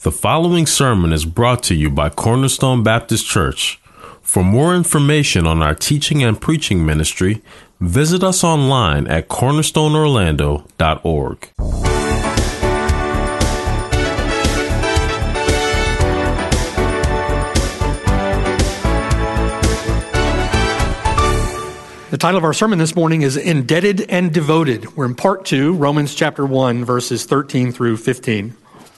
The following sermon is brought to you by Cornerstone Baptist Church. For more information on our teaching and preaching ministry, visit us online at cornerstoneorlando.org. The title of our sermon this morning is Indebted and Devoted. We're in part 2, Romans chapter 1, verses 13 through 15.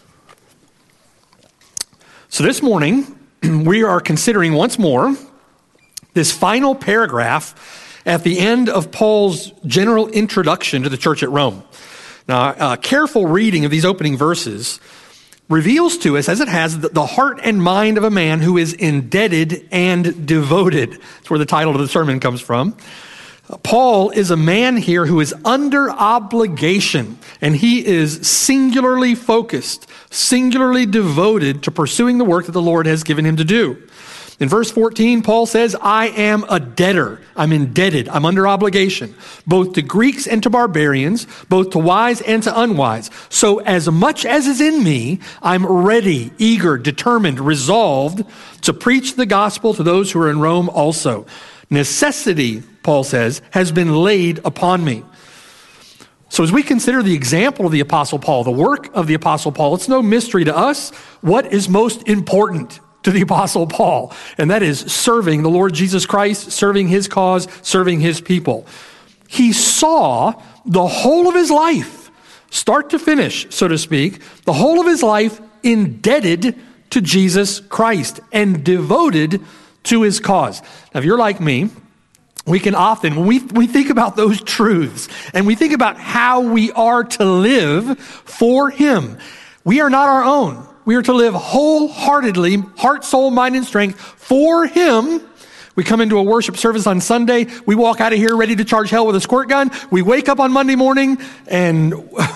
So this morning, we are considering once more this final paragraph at the end of Paul's general introduction to the church at Rome. Now, a careful reading of these opening verses reveals to us, as it has, the heart and mind of a man who is indebted and devoted. That's where the title of the sermon comes from. Paul is a man here who is under obligation, and he is singularly focused, singularly devoted to pursuing the work that the Lord has given him to do. In verse 14, Paul says, I am a debtor. I'm indebted. I'm under obligation, both to Greeks and to barbarians, both to wise and to unwise. So as much as is in me, I'm ready, eager, determined, resolved to preach the gospel to those who are in Rome also. Necessity, Paul says, has been laid upon me. So as we consider the example of the Apostle Paul, the work of the Apostle Paul, it's no mystery to us what is most important to the Apostle Paul, and that is serving the Lord Jesus Christ, serving his cause, serving his people. He saw the whole of his life, start to finish, so to speak, the whole of his life indebted to Jesus Christ and devoted to his cause. Now, if you're like me, we can often, when we think about those truths and we think about how we are to live for him, we are not our own. We are to live wholeheartedly, heart, soul, mind, and strength for him. We come into a worship service on Sunday. We walk out of here ready to charge hell with a squirt gun. We wake up on Monday morning and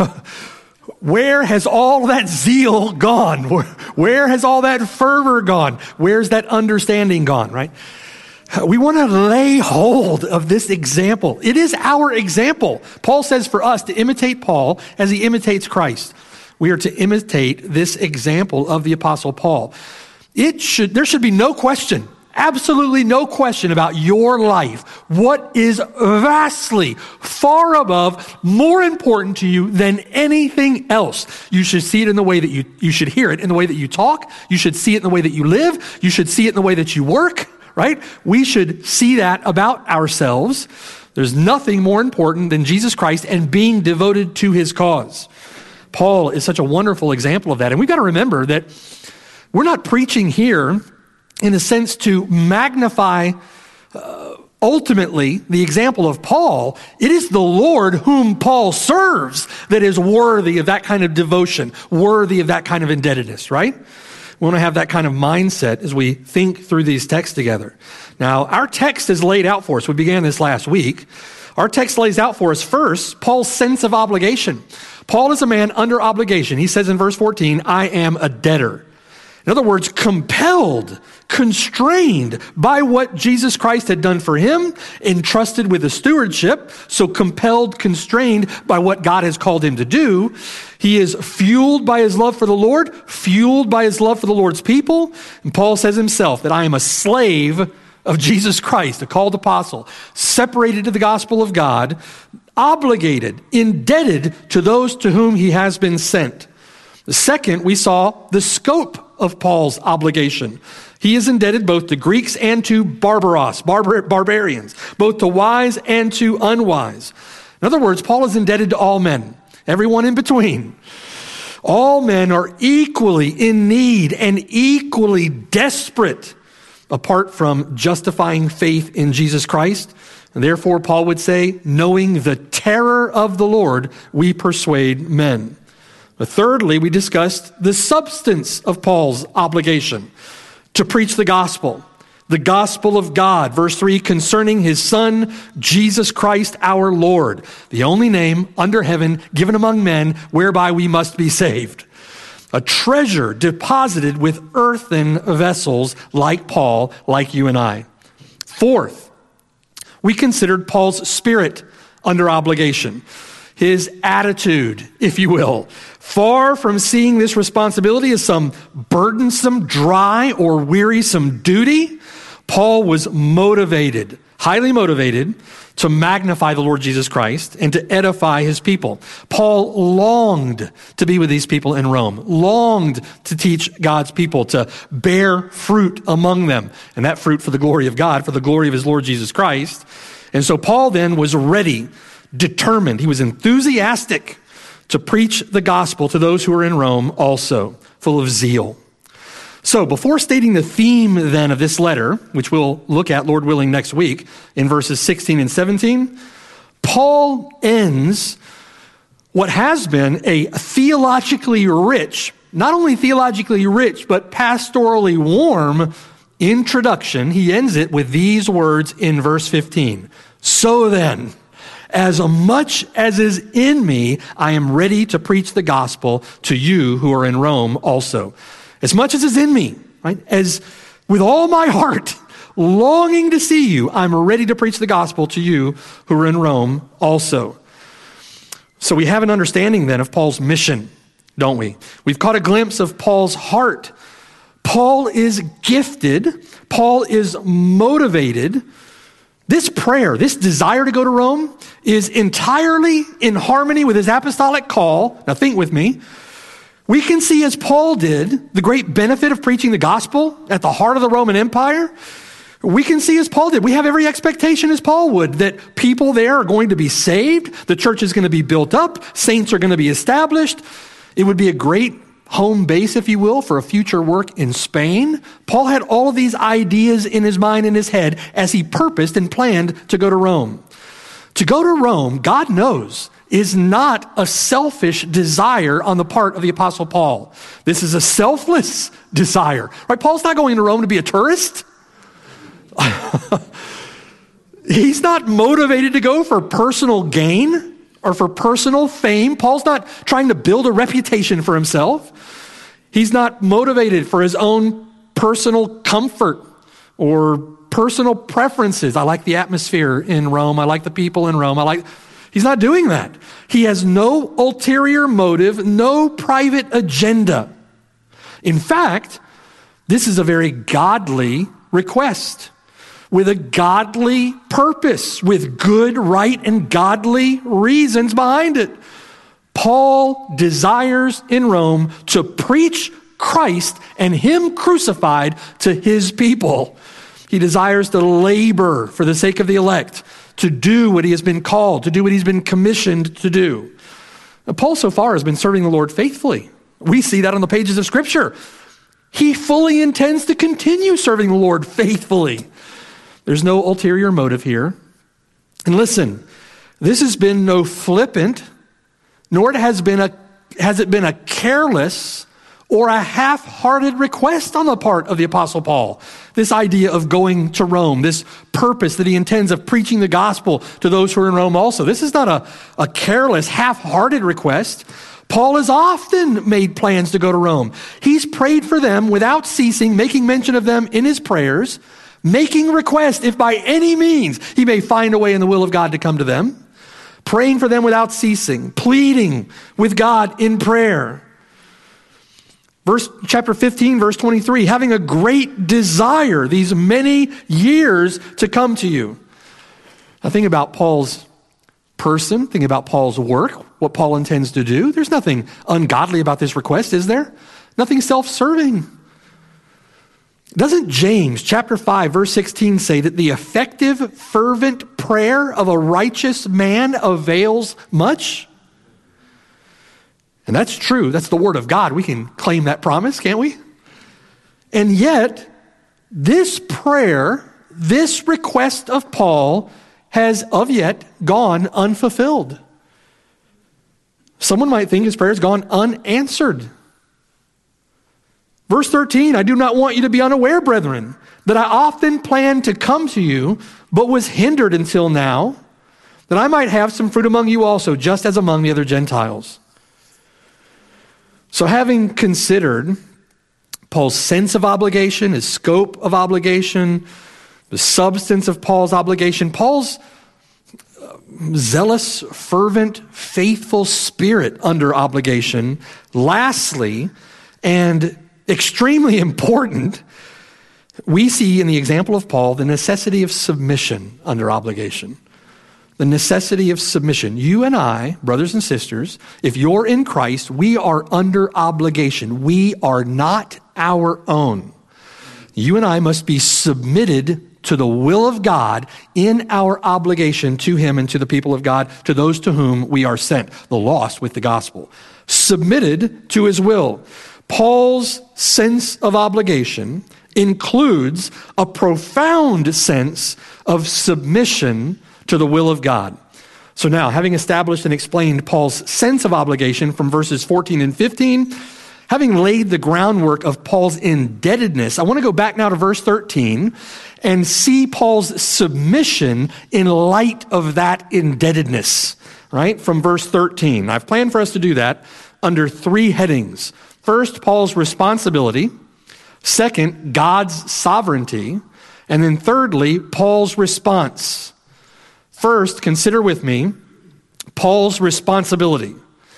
where has all that zeal gone? Where has all that fervor gone? Where's that understanding gone, right? We want to lay hold of this example. It is our example. Paul says for us to imitate Paul as he imitates Christ. We are to imitate this example of the Apostle Paul. There should be no question, absolutely no question about your life. What is vastly, far above, more important to you than anything else? You should see it in the way that you should hear it in the way that you talk. You should see it in the way that you live. You should see it in the way that you work, right? We should see that about ourselves. There's nothing more important than Jesus Christ and being devoted to his cause. Paul is such a wonderful example of that. And we've got to remember that we're not preaching here in a sense to magnify ultimately the example of Paul. It is the Lord whom Paul serves that is worthy of that kind of devotion, worthy of that kind of indebtedness, right? We want to have that kind of mindset as we think through these texts together. Now, our text is laid out for us. We began this last week. Our text lays out for us first Paul's sense of obligation. Paul is a man under obligation. He says in verse 14, I am a debtor. In other words, compelled, constrained by what Jesus Christ had done for him, entrusted with a stewardship, so compelled, constrained by what God has called him to do. He is fueled by his love for the Lord, fueled by his love for the Lord's people. And Paul says himself that I am a slave of Jesus Christ, a called apostle, separated to the gospel of God, obligated, indebted to those to whom he has been sent. The second, we saw the scope of Paul's obligation. He is indebted both to Greeks and to barbarians, both to wise and to unwise. In other words, Paul is indebted to all men, everyone in between. All men are equally in need and equally desperate apart from justifying faith in Jesus Christ. And therefore, Paul would say, knowing the terror of the Lord, we persuade men. But thirdly, we discussed the substance of Paul's obligation to preach the gospel of God. Verse 3, concerning his Son, Jesus Christ our Lord, the only name under heaven given among men whereby we must be saved. A treasure deposited with earthen vessels like Paul, like you and I. Fourth, we considered Paul's spirit under obligation. his attitude, if you will. Far from seeing this responsibility as some burdensome, dry, or wearisome duty, Paul was motivated, highly motivated, to magnify the Lord Jesus Christ and to edify his people. Paul longed to be with these people in Rome, longed to teach God's people, to bear fruit among them, and that fruit for the glory of God, for the glory of his Lord Jesus Christ. And so Paul then was ready, determined, he was enthusiastic to preach the gospel to those who were in Rome also, full of zeal. So before stating the theme then of this letter, which we'll look at, Lord willing, next week in verses 16 and 17, Paul ends what has been a theologically rich, not only theologically rich, but pastorally warm introduction. He ends it with these words in verse 15. So then, as much as is in me, I am ready to preach the gospel to you who are in Rome also. As much as is in me, right? As with all my heart, longing to see you, I'm ready to preach the gospel to you who are in Rome also. So we have an understanding then of Paul's mission, don't we? We've caught a glimpse of Paul's heart. Paul is gifted. Paul is motivated. This prayer, this desire to go to Rome is entirely in harmony with his apostolic call. Now think with me. We can see, as Paul did, the great benefit of preaching the gospel at the heart of the Roman Empire. We can see, as Paul did, we have every expectation as Paul would, that people there are going to be saved, the church is going to be built up, saints are going to be established. It would be a great home base, if you will, for a future work in Spain. Paul had all of these ideas in his mind and his head as he purposed and planned to go to Rome. To go to Rome, God knows, is not a selfish desire on the part of the Apostle Paul. This is a selfless desire. Right? Paul's not going to Rome to be a tourist. He's not motivated to go for personal gain or for personal fame. Paul's not trying to build a reputation for himself. He's not motivated for his own personal comfort or personal preferences. I like the atmosphere in Rome. I like the people in Rome. He's not doing that. He has no ulterior motive, no private agenda. In fact, this is a very godly request with a godly purpose, with good, right, and godly reasons behind it. Paul desires in Rome to preach Christ and him crucified to his people. He desires to labor for the sake of the elect, to do what he has been called, to do what he's been commissioned to do. Now, Paul so far has been serving the Lord faithfully. We see that on the pages of Scripture. He fully intends to continue serving the Lord faithfully. There's no ulterior motive here. And listen, this has been no flippant, nor has it been a careless or a half-hearted request on the part of the Apostle Paul. This idea of going to Rome, this purpose that he intends of preaching the gospel to those who are in Rome also. This is not a careless, half-hearted request. Paul has often made plans to go to Rome. He's prayed for them without ceasing, making mention of them in his prayers, making request if by any means he may find a way in the will of God to come to them, praying for them without ceasing, pleading with God in prayer. Chapter 15, verse 23, having a great desire these many years to come to you. Now think about Paul's person, think about Paul's work, what Paul intends to do. There's nothing ungodly about this request, is there? Nothing self-serving. Doesn't James chapter 5, verse 16 say that the effective, fervent prayer of a righteous man avails much? And that's true. That's the word of God. We can claim that promise, can't we? And yet, this prayer, this request of Paul has of yet gone unfulfilled. Someone might think his prayer has gone unanswered. Verse 13, I do not want you to be unaware, brethren, that I often planned to come to you, but was hindered until now, that I might have some fruit among you also, just as among the other Gentiles. So having considered Paul's sense of obligation, his scope of obligation, the substance of Paul's obligation, Paul's zealous, fervent, faithful spirit under obligation. Lastly, and extremely important, we see in the example of Paul the necessity of submission under obligation. The necessity of submission. You and I, brothers and sisters, if you're in Christ, we are under obligation. We are not our own. You and I must be submitted to the will of God in our obligation to him and to the people of God, to those to whom we are sent, the lost with the gospel. Submitted to his will. Paul's sense of obligation includes a profound sense of submission to the will of God. So now, having established and explained Paul's sense of obligation from verses 14 and 15, having laid the groundwork of Paul's indebtedness, I want to go back now to verse 13 and see Paul's submission in light of that indebtedness, right? From verse 13. I've planned for us to do that under three headings. First, Paul's responsibility. Second, God's sovereignty. And then thirdly, Paul's response. First, consider with me Paul's responsibility.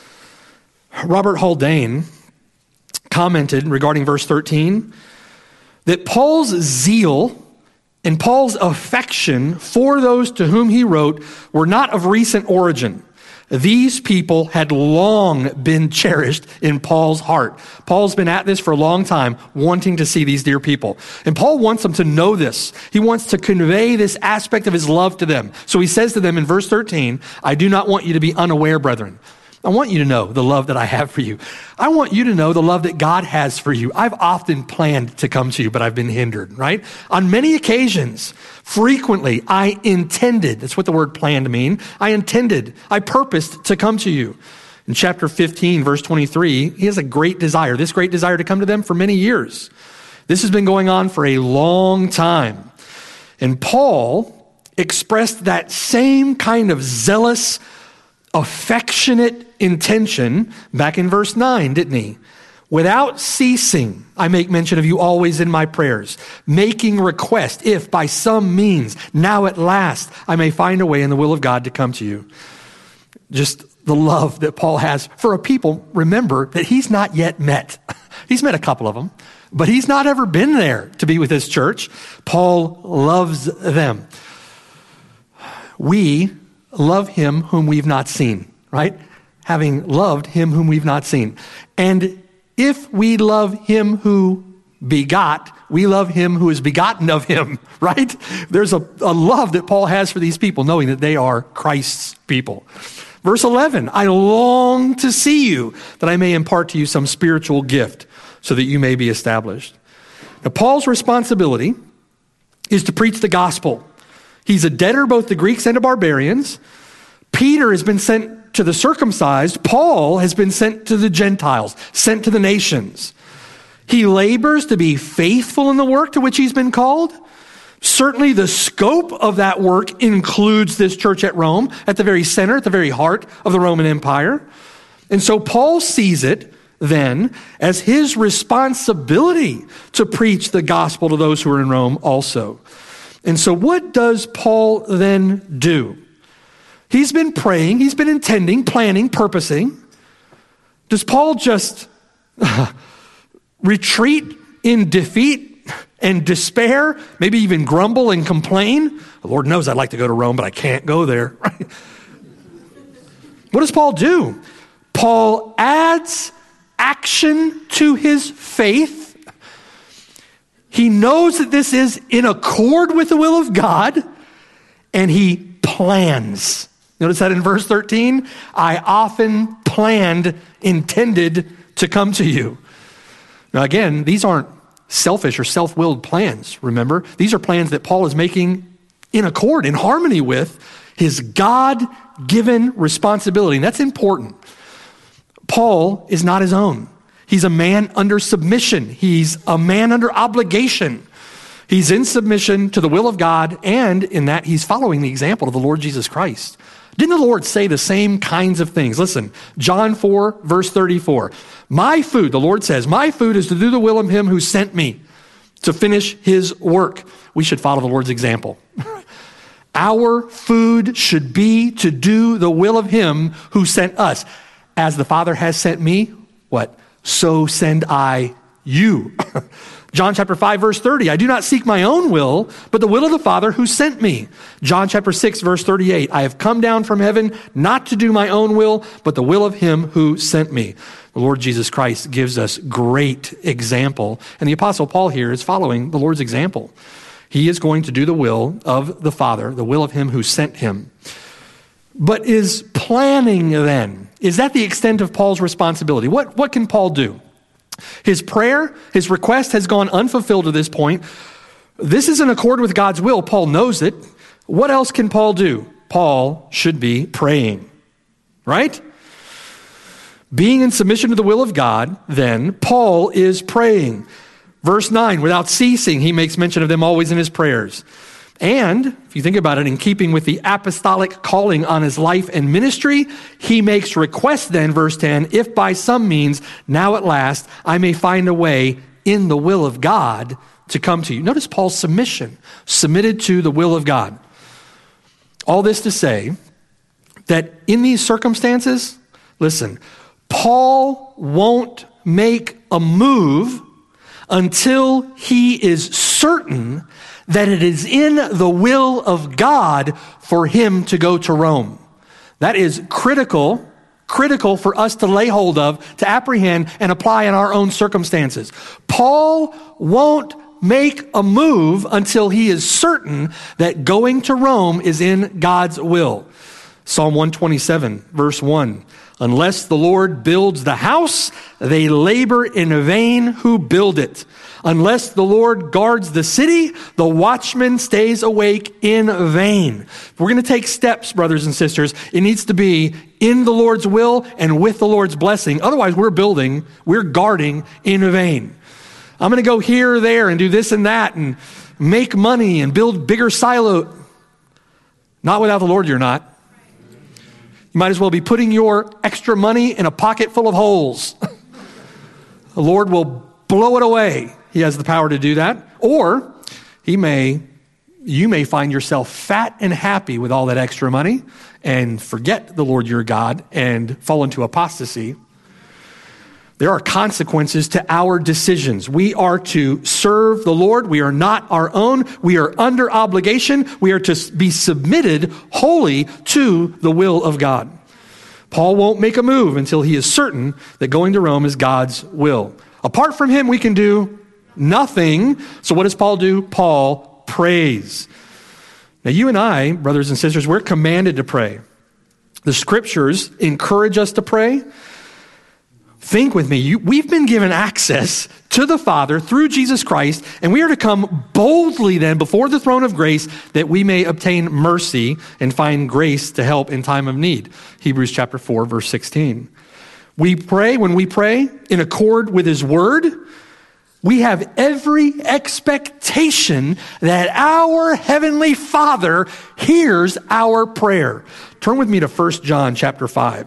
Robert Haldane commented regarding verse 13 that Paul's zeal and Paul's affection for those to whom he wrote were not of recent origin. These people had long been cherished in Paul's heart. Paul's been at this for a long time, wanting to see these dear people. And Paul wants them to know this. He wants to convey this aspect of his love to them. So he says to them in verse 13, I do not want you to be unaware, brethren. I want you to know the love that I have for you. I want you to know the love that God has for you. I've often planned to come to you, but I've been hindered, right? On many occasions, frequently, I intended, that's what the word planned mean. I purposed to come to you. In chapter 15, verse 23, he has a great desire, this great desire to come to them for many years. This has been going on for a long time. And Paul expressed that same kind of zealous, affectionate intention back in verse 9, didn't he? Without ceasing, I make mention of you always in my prayers, making request, if by some means, now at last, I may find a way in the will of God to come to you. Just the love that Paul has for a people, remember, that he's not yet met. He's met a couple of them, but he's not ever been there to be with his church. Paul loves them. We love him whom we've not seen, right? Having loved him whom we've not seen. And if we love him who begot, we love him who is begotten of him, right? There's a love that Paul has for these people, knowing that they are Christ's people. Verse 11, I long to see you, that I may impart to you some spiritual gift, so that you may be established. Now, Paul's responsibility is to preach the gospel. He's a debtor both to Greeks and to barbarians. Peter has been sent to the circumcised. Paul has been sent to the Gentiles, sent to the nations. He labors to be faithful in the work to which he's been called. Certainly the scope of that work includes this church at Rome, at the very center, at the very heart of the Roman Empire. And so Paul sees it then as his responsibility to preach the gospel to those who are in Rome also. And so what does Paul then do? He's been praying, he's been intending, planning, purposing. Does Paul just retreat in defeat and despair, maybe even grumble and complain? The Lord knows I'd like to go to Rome, but I can't go there. What does Paul do? Paul adds action to his faith. He knows that this is in accord with the will of God, and he plans. Notice that in verse 13, I often intended to come to you. Now again, these aren't selfish or self-willed plans, remember? These are plans that Paul is making in accord, in harmony with his God-given responsibility. And that's important. Paul is not his own. He's a man under submission. He's a man under obligation. He's in submission to the will of God, and in that he's following the example of the Lord Jesus Christ. Didn't the Lord say the same kinds of things? Listen, John 4, verse 34. My food, the Lord says, my food is to do the will of him who sent me, to finish his work. We should follow the Lord's example. Our food should be to do the will of him who sent us. As the Father has sent me, what? So send I you. John chapter 5, verse 30, I do not seek my own will, but the will of the Father who sent me. John chapter 6, verse 38, I have come down from heaven not to do my own will, but the will of him who sent me. The Lord Jesus Christ gives us great example, and the Apostle Paul here is following the Lord's example. He is going to do the will of the Father, the will of him who sent him. But is planning then, is that the extent of Paul's responsibility? What can Paul do? His prayer, his request has gone unfulfilled to this point. This is in accord with God's will. Paul knows it. What else can Paul do? Paul should be praying, right? Being in submission to the will of God, then, Paul is praying. Verse 9, without ceasing, he makes mention of them always in his prayers. And, if you think about it, in keeping with the apostolic calling on his life and ministry, he makes request then, verse 10, if by some means, now at last, I may find a way in the will of God to come to you. Notice Paul's submission, submitted to the will of God. All this to say that in these circumstances, listen, Paul won't make a move until he is certain that it is in the will of God for him to go to Rome. That is critical for us to lay hold of, to apprehend and apply in our own circumstances. Paul won't make a move until he is certain that going to Rome is in God's will. Psalm 127, verse 1. Unless the Lord builds the house, they labor in vain who build it. Unless the Lord guards the city, the watchman stays awake in vain. If we're going to take steps, brothers and sisters, it needs to be in the Lord's will and with the Lord's blessing. Otherwise, we're guarding in vain. I'm going to go here or there and do this and that and make money and build bigger silo. Not without the Lord, you're not. You might as well be putting your extra money in a pocket full of holes. The Lord will blow it away. He has the power to do that. Or you may find yourself fat and happy with all that extra money and forget the Lord your God and fall into apostasy. There are consequences to our decisions. We are to serve the Lord. We are not our own. We are under obligation. We are to be submitted wholly to the will of God. Paul won't make a move until he is certain that going to Rome is God's will. Apart from him, we can do nothing. So what does Paul do? Paul prays. Now you and I, brothers and sisters, we're commanded to pray. The scriptures encourage us to pray. Think with me, we've been given access to the Father through Jesus Christ, and we are to come boldly then before the throne of grace that we may obtain mercy and find grace to help in time of need. Hebrews chapter 4, verse 16. When we pray in accord with his word, we have every expectation that our Heavenly Father hears our prayer. Turn with me to 1 John chapter 5.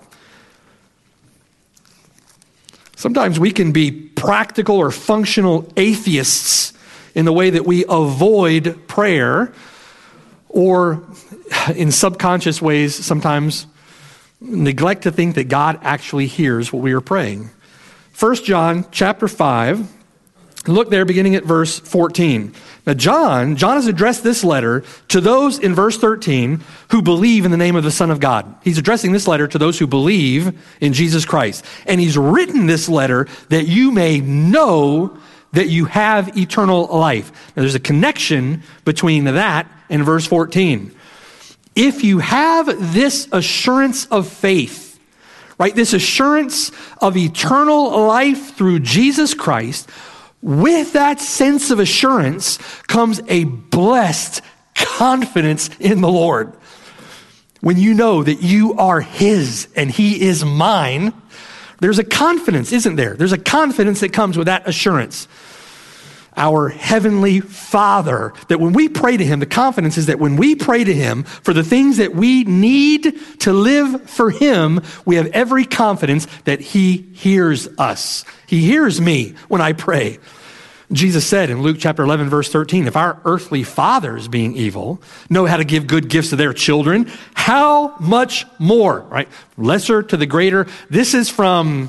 Sometimes we can be practical or functional atheists in the way that we avoid prayer, or in subconscious ways sometimes neglect to think that God actually hears what we are praying. 1 John chapter 5, look there beginning at verse 14. Now John has addressed this letter to those in verse 13 who believe in the name of the Son of God. He's addressing this letter to those who believe in Jesus Christ. And he's written this letter that you may know that you have eternal life. Now there's a connection between that and verse 14. If you have this assurance of faith, right, this assurance of eternal life through Jesus Christ, with that sense of assurance comes a blessed confidence in the Lord. When you know that you are his and he is mine, there's a confidence, isn't there? There's a confidence that comes with that assurance. Our Heavenly Father, that when we pray to him, the confidence is that when we pray to him for the things that we need to live for him, we have every confidence that he hears us. He hears me when I pray. Jesus said in Luke chapter 11, verse 13, if our earthly fathers, being evil, know how to give good gifts to their children, how much more, right? Lesser to the greater. This is from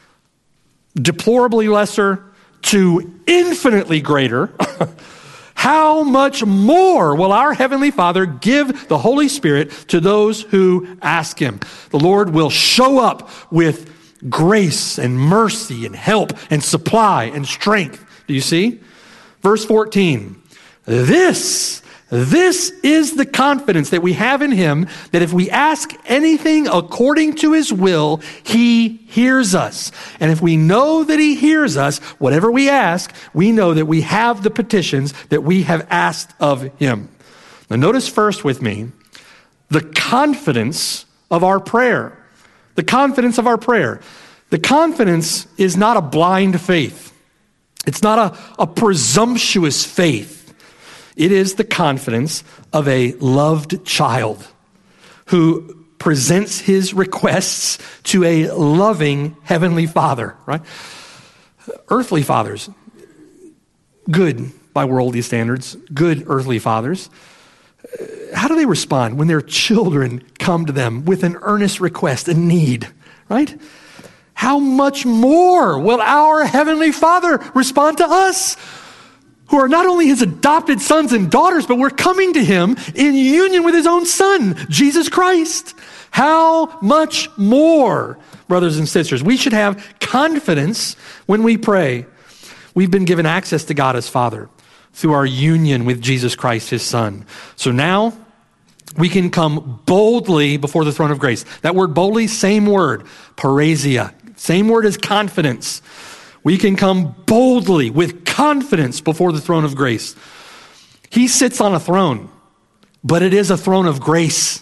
deplorably lesser to infinitely greater. How much more will our Heavenly Father give the Holy Spirit to those who ask Him? The Lord will show up with grace and mercy and help and supply and strength. Do you see? Verse 14, this is the confidence that we have in Him, that if we ask anything according to His will, He hears us. And if we know that He hears us, whatever we ask, we know that we have the petitions that we have asked of Him. Now notice first with me, the confidence of our prayer. The confidence of our prayer. The confidence is not a blind faith. It's not a presumptuous faith. It is the confidence of a loved child who presents his requests to a loving Heavenly Father, right? Earthly fathers, good by worldly standards, good earthly fathers, how do they respond when their children come to them with an earnest request, a need, right? How much more will our Heavenly Father respond to us, who are not only His adopted sons and daughters, but we're coming to Him in union with His own Son, Jesus Christ. How much more, brothers and sisters? We should have confidence when we pray. We've been given access to God as Father through our union with Jesus Christ, His Son. So now we can come boldly before the throne of grace. That word boldly, same word, parasia. Same word as confidence. We can come boldly with confidence before the throne of grace. He sits on a throne, but it is a throne of grace.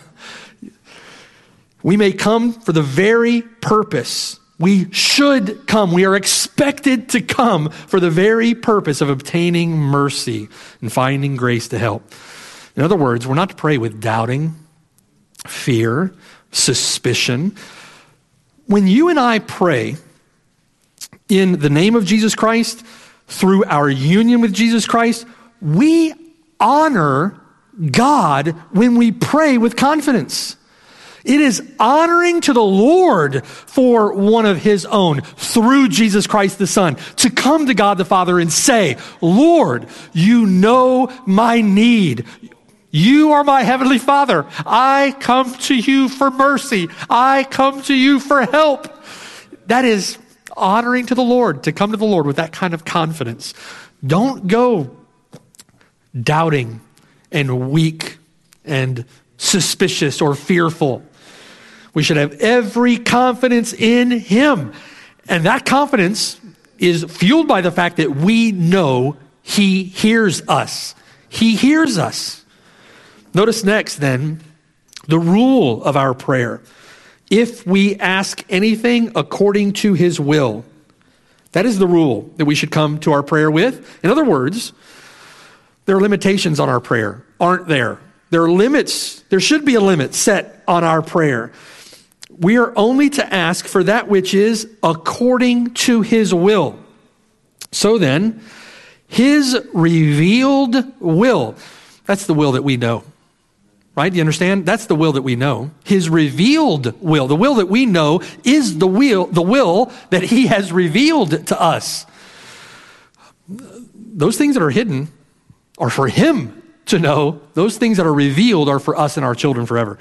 We may come for the very purpose. We should come. We are expected to come for the very purpose of obtaining mercy and finding grace to help. In other words, we're not to pray with doubting, fear, suspicion. When you and I pray in the name of Jesus Christ, through our union with Jesus Christ, we honor God when we pray with confidence. It is honoring to the Lord for one of His own, through Jesus Christ the Son, to come to God the Father and say, Lord, you know my need. You are my Heavenly Father. I come to you for mercy. I come to you for help. That is honoring to the Lord, to come to the Lord with that kind of confidence. Don't go doubting and weak and suspicious or fearful. We should have every confidence in Him. And that confidence is fueled by the fact that we know He hears us. He hears us. Notice next then, the rule of our prayer. If we ask anything according to His will, that is the rule that we should come to our prayer with. In other words, there are limitations on our prayer, aren't there? There are limits. There should be a limit set on our prayer. We are only to ask for that which is according to His will. So then, His revealed will, that's the will that we know. Right? Do you understand? That's the will that we know. His revealed will. The will that we know is the will that He has revealed to us. Those things that are hidden are for Him to know. Those things that are revealed are for us and our children forever.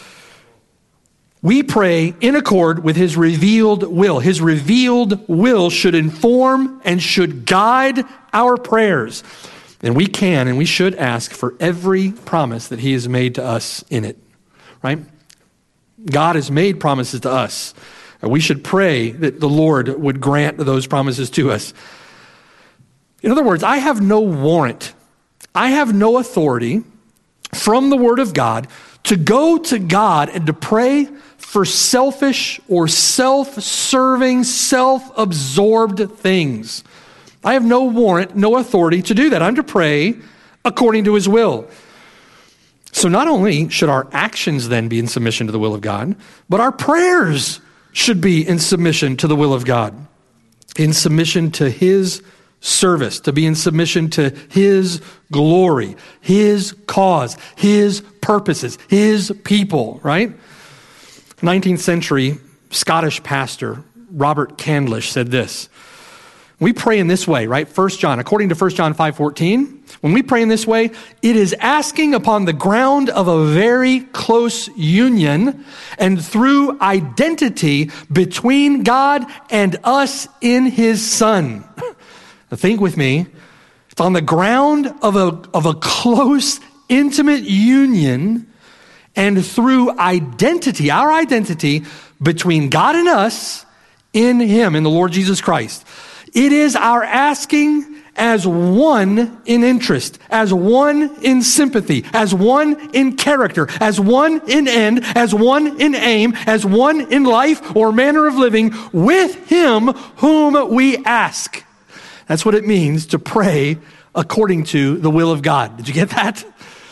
We pray in accord with His revealed will. His revealed will should inform and should guide our prayers. And we can and we should ask for every promise that He has made to us in it, right? God has made promises to us. We should pray that the Lord would grant those promises to us. In other words, I have no warrant. I have no authority from the Word of God to go to God and to pray for selfish or self-serving, self-absorbed things. I have no warrant, no authority to do that. I'm to pray according to His will. So not only should our actions then be in submission to the will of God, but our prayers should be in submission to the will of God, in submission to His service, to be in submission to his glory, his cause, his purposes, his people, right? 19th century Scottish pastor Robert Candlish said this: we pray in this way, right? 1 John, according to 1 John 5:14, when we pray in this way, it is asking upon the ground of a very close union and through identity between God and us in his Son. Now think with me. It's on the ground of a close, intimate union and through identity, our identity between God and us in him, in the Lord Jesus Christ. It is our asking as one in interest, as one in sympathy, as one in character, as one in end, as one in aim, as one in life or manner of living with him whom we ask. That's what it means to pray according to the will of God. Did you get that?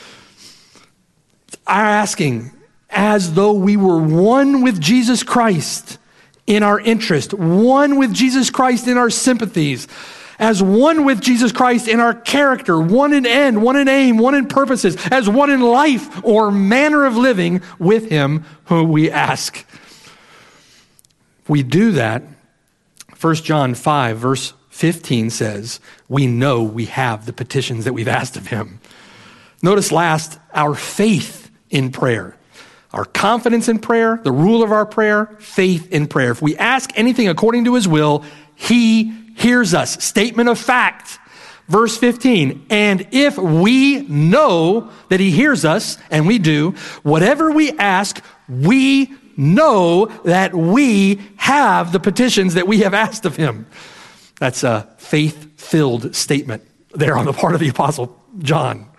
Our asking as though we were one with Jesus Christ in our interest, one with Jesus Christ in our sympathies, as one with Jesus Christ in our character, one in end, one in aim, one in purposes, as one in life or manner of living with him whom we ask. If we do that, 1 John 5 verse 15 says, we know we have the petitions that we've asked of him. Notice last, our faith in prayer. Our confidence in prayer, the rule of our prayer, faith in prayer. If we ask anything according to his will, he hears us. Statement of fact. Verse 15, and if we know that he hears us, and we do, whatever we ask, we know that we have the petitions that we have asked of him. That's a faith-filled statement there on the part of the Apostle John.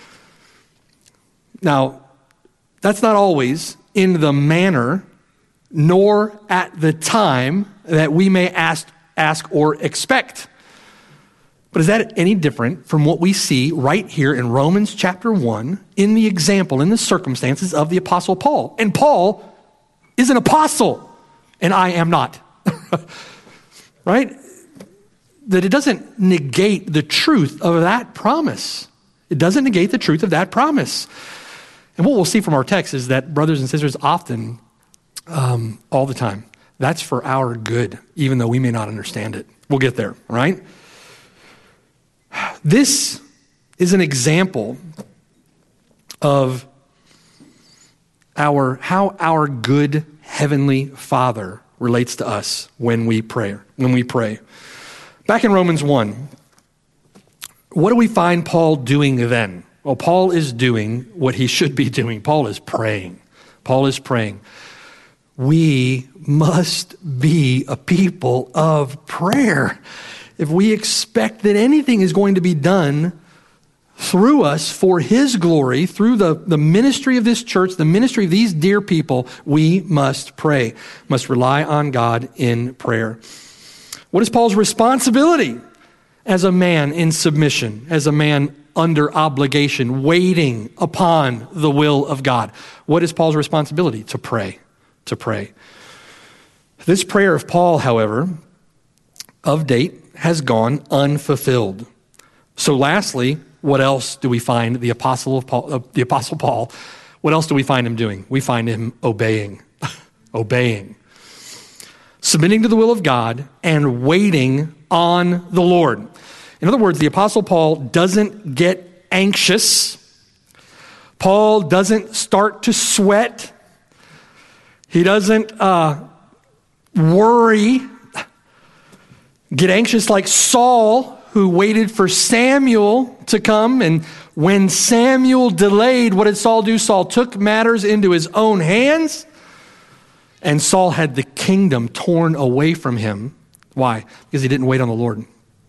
Now, that's not always in the manner nor at the time that we may ask or expect. But is that any different from what we see right here in Romans chapter 1 in the example, in the circumstances of the Apostle Paul? And Paul is an apostle, and I am not. Right? That it doesn't negate the truth of that promise. It doesn't negate the truth of that promise. And what we'll see from our text is that brothers and sisters often, all the time, that's for our good, even though we may not understand it. We'll get there, right? This is an example of how our good heavenly Father relates to us when we pray. Back in Romans 1, what do we find Paul doing then? Well, Paul is doing what he should be doing. Paul is praying. We must be a people of prayer. If we expect that anything is going to be done through us for his glory, through the ministry of this church, the ministry of these dear people, we must pray, must rely on God in prayer. What is Paul's responsibility as a man in submission, as a man under obligation, waiting upon the will of God? What is Paul's responsibility? To pray. This prayer of Paul, however, of date, has gone unfulfilled. So lastly, what else do we find the Apostle Paul, what else do we find him doing? We find him obeying. Submitting to the will of God and waiting on the Lord. In other words, the Apostle Paul doesn't get anxious. Paul doesn't start to sweat. He doesn't worry, get anxious like Saul, who waited for Samuel to come. And when Samuel delayed, what did Saul do? Saul took matters into his own hands, and Saul had the kingdom torn away from him. Why? Because he didn't wait on the Lord.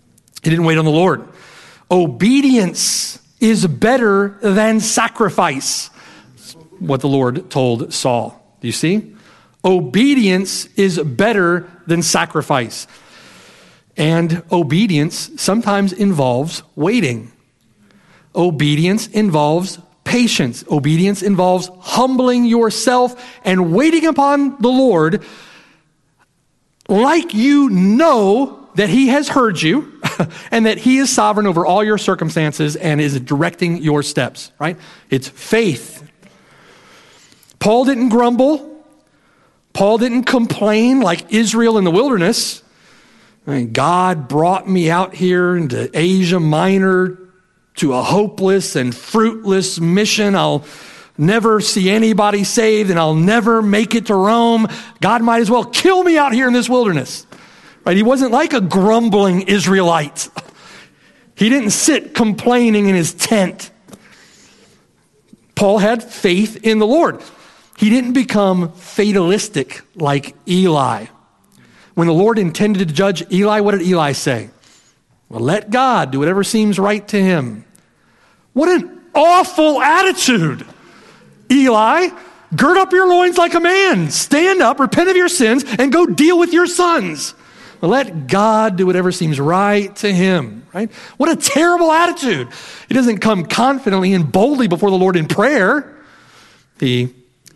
Obedience is better than sacrifice. That's what the Lord told Saul. Do you see? Obedience is better than sacrifice. And obedience sometimes involves waiting. Obedience involves patience. Obedience involves humbling yourself and waiting upon the Lord like you know that he has heard you, and that he is sovereign over all your circumstances and is directing your steps, right? It's faith. Paul didn't grumble. Paul didn't complain like Israel in the wilderness. I mean, God brought me out here into Asia Minor to a hopeless and fruitless mission. I'll never see anybody saved, and I'll never make it to Rome. God might as well kill me out here in this wilderness. Right? He wasn't like a grumbling Israelite. He didn't sit complaining in his tent. Paul had faith in the Lord. He didn't become fatalistic like Eli. When the Lord intended to judge Eli, what did Eli say? Well, let God do whatever seems right to him. What an awful attitude. Eli, gird up your loins like a man. Stand up, repent of your sins, and go deal with your sons. Let God do whatever seems right to him, right? What a terrible attitude. He doesn't come confidently and boldly before the Lord in prayer. He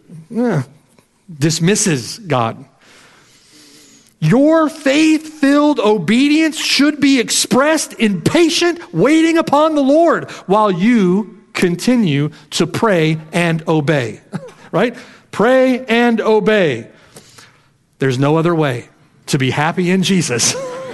dismisses God. Your faith-filled obedience should be expressed in patient waiting upon the Lord while you continue to pray and obey, right? Pray and obey. There's no other way to be happy in Jesus.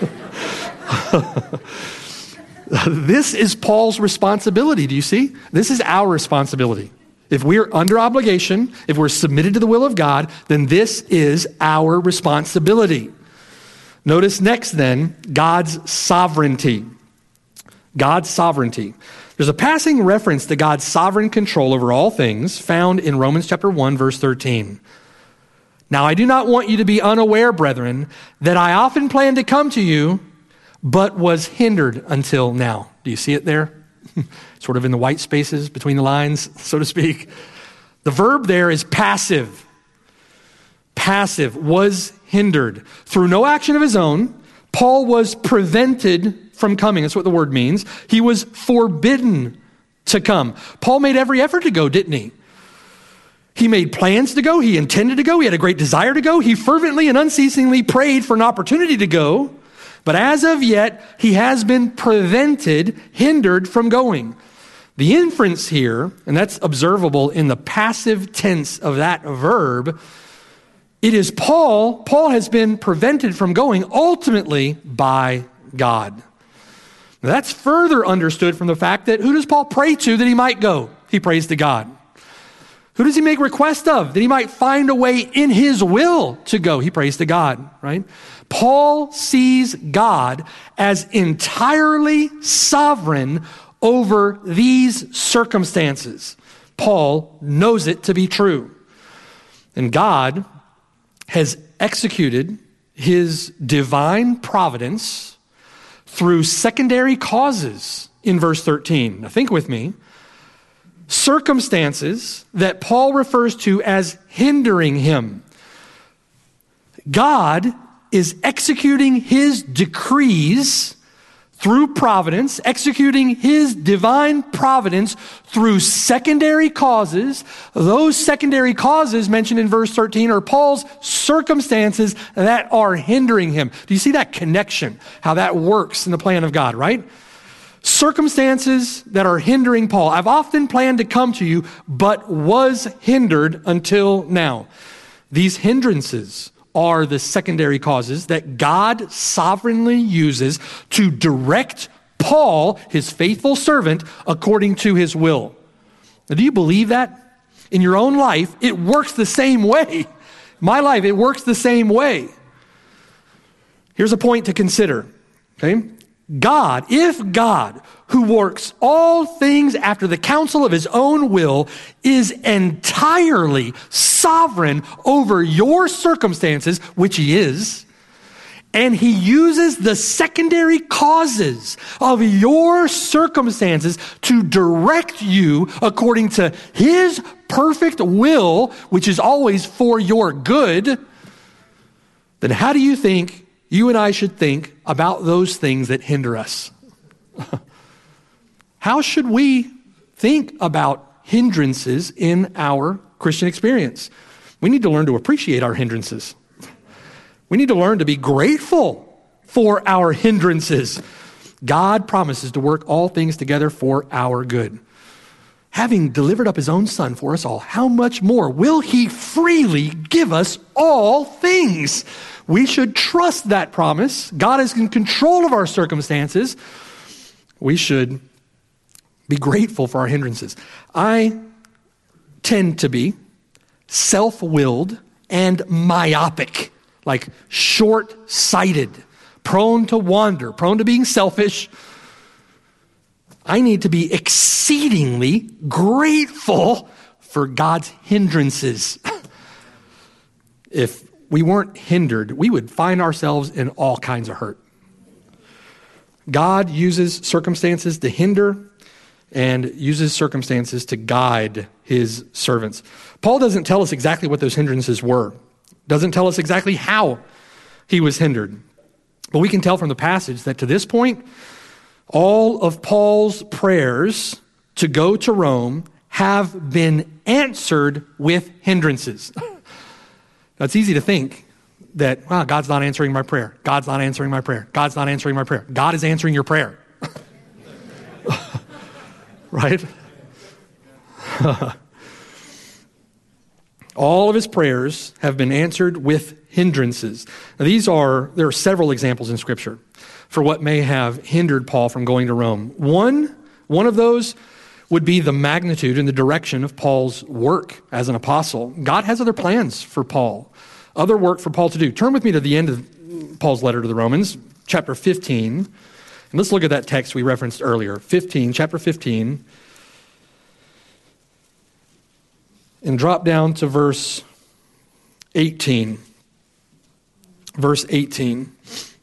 This is Paul's responsibility. Do you see? This is our responsibility. If we're under obligation, if we're submitted to the will of God, then this is our responsibility. Notice next then, God's sovereignty. God's sovereignty. There's a passing reference to God's sovereign control over all things found in Romans chapter 1, verse 13. Now, I do not want you to be unaware, brethren, that I often planned to come to you, but was hindered until now. Do you see it there? Sort of in the white spaces between the lines, so to speak. The verb there is passive. Passive, was hindered. Through no action of his own, Paul was prevented from coming. That's what the word means. He was forbidden to come. Paul made every effort to go, didn't he? He made plans to go. He intended to go. He had a great desire to go. He fervently and unceasingly prayed for an opportunity to go. But as of yet, he has been prevented, hindered from going. The inference here, and that's observable in the passive tense of that verb, it is Paul has been prevented from going ultimately by God. Now that's further understood from the fact that who does Paul pray to that he might go? He prays to God. Who does he make request of? That he might find a way in his will to go. He prays to God, right? Paul sees God as entirely sovereign over these circumstances. Paul knows it to be true. And God has executed his divine providence through secondary causes in verse 13. Now think with me. Circumstances that Paul refers to as hindering him. God is executing his decrees through providence, executing his divine providence through secondary causes. Those secondary causes mentioned in verse 13 are Paul's circumstances that are hindering him. Do you see that connection? How that works in the plan of God, right? Circumstances that are hindering Paul. I've often planned to come to you, but was hindered until now. These hindrances are the secondary causes that God sovereignly uses to direct Paul, his faithful servant, according to his will. Now, do you believe that? In your own life, it works the same way. My life, it works the same way. Here's a point to consider, okay? If God, who works all things after the counsel of his own will, is entirely sovereign over your circumstances, which he is, and he uses the secondary causes of your circumstances to direct you according to his perfect will, which is always for your good, then how do you think you and I should think about those things that hinder us? How should we think about hindrances in our Christian experience? We need to learn to appreciate our hindrances. We need to learn to be grateful for our hindrances. God promises to work all things together for our good. Having delivered up his own Son for us all, how much more will he freely give us all things? We should trust that promise. God is in control of our circumstances. We should be grateful for our hindrances. I tend to be self-willed and myopic, like short-sighted, prone to wander, prone to being selfish. I need to be exceedingly grateful for God's hindrances. If we weren't hindered, we would find ourselves in all kinds of hurt. God uses circumstances to hinder and uses circumstances to guide his servants. Paul doesn't tell us exactly what those hindrances were, doesn't tell us exactly how he was hindered. But we can tell from the passage that to this point, all of Paul's prayers to go to Rome have been answered with hindrances. Now, it's easy to think that, wow, God's not answering my prayer. God's not answering my prayer. God's not answering my prayer. God is answering your prayer. Right? All of his prayers have been answered with hindrances. Now, there are several examples in Scripture for what may have hindered Paul from going to Rome. One of those would be the magnitude and the direction of Paul's work as an apostle. God has other plans for Paul, other work for Paul to do. Turn with me to the end of Paul's letter to the Romans, chapter 15. And let's look at that text we referenced earlier, chapter 15. And drop down to verse 18. Verse 18.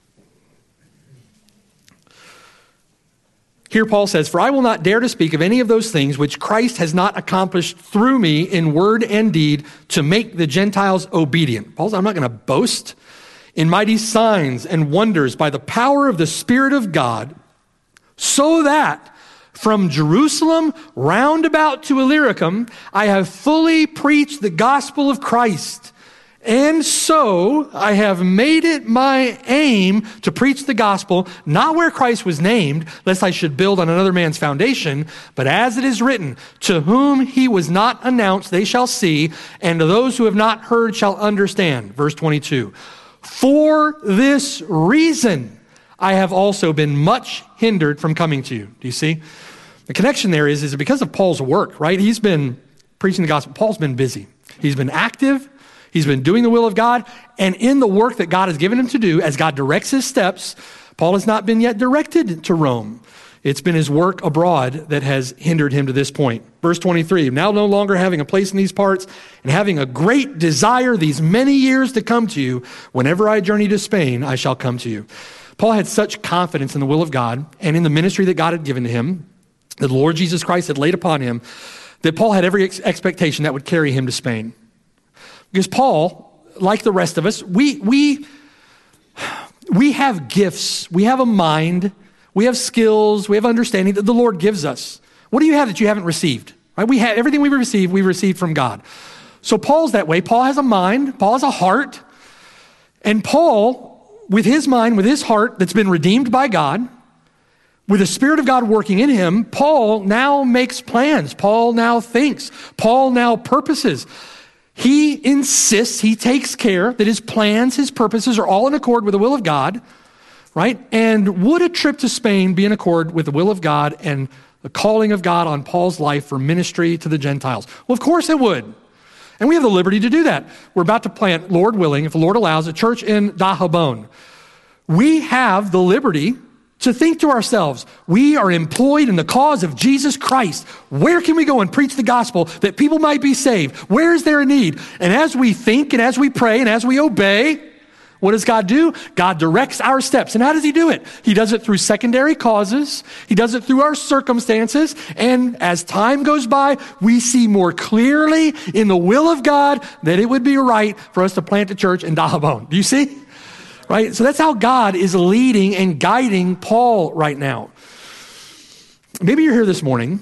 Here Paul says, "For I will not dare to speak of any of those things which Christ has not accomplished through me in word and deed to make the Gentiles obedient." Paul says, I'm not going to boast in mighty signs and wonders by the power of the Spirit of God, so that from Jerusalem round about to Illyricum, I have fully preached the gospel of Christ. And so I have made it my aim to preach the gospel, not where Christ was named, lest I should build on another man's foundation, but as it is written, to whom he was not announced, they shall see, and to those who have not heard shall understand. Verse 22. For this reason, I have also been much hindered from coming to you. Do you see? The connection there is because of Paul's work, right? He's been preaching the gospel. Paul's been busy. He's been active. He's been doing the will of God. And in the work that God has given him to do, as God directs his steps, Paul has not been yet directed to Rome. It's been his work abroad that has hindered him to this point. Verse 23, now no longer having a place in these parts and having a great desire these many years to come to you, whenever I journey to Spain, I shall come to you. Paul had such confidence in the will of God and in the ministry that God had given to him, that the Lord Jesus Christ had laid upon him, that Paul had every expectation that would carry him to Spain. Because Paul, like the rest of us, we have gifts, we have a mind, we have skills, we have understanding that the Lord gives us. What do you have that you haven't received? Right? We have everything we received from God. So Paul's that way. Paul has a mind, Paul has a heart, and Paul, with his mind, with his heart that's been redeemed by God, with the Spirit of God working in him, Paul now makes plans. Paul now thinks. Paul now purposes. He insists, he takes care that his plans, his purposes are all in accord with the will of God, right? And would a trip to Spain be in accord with the will of God and the calling of God on Paul's life for ministry to the Gentiles? Well, of course it would. And we have the liberty to do that. We're about to plant, Lord willing, if the Lord allows, a church in Dajabon. We have the liberty to think to ourselves, we are employed in the cause of Jesus Christ. Where can we go and preach the gospel that people might be saved? Where is there a need? And as we think and as we pray and as we obey, what does God do? God directs our steps. And how does he do it? He does it through secondary causes. He does it through our circumstances. And as time goes by, we see more clearly in the will of God that it would be right for us to plant a church in Dajabon. Do you see? Right? So that's how God is leading and guiding Paul right now. Maybe you're here this morning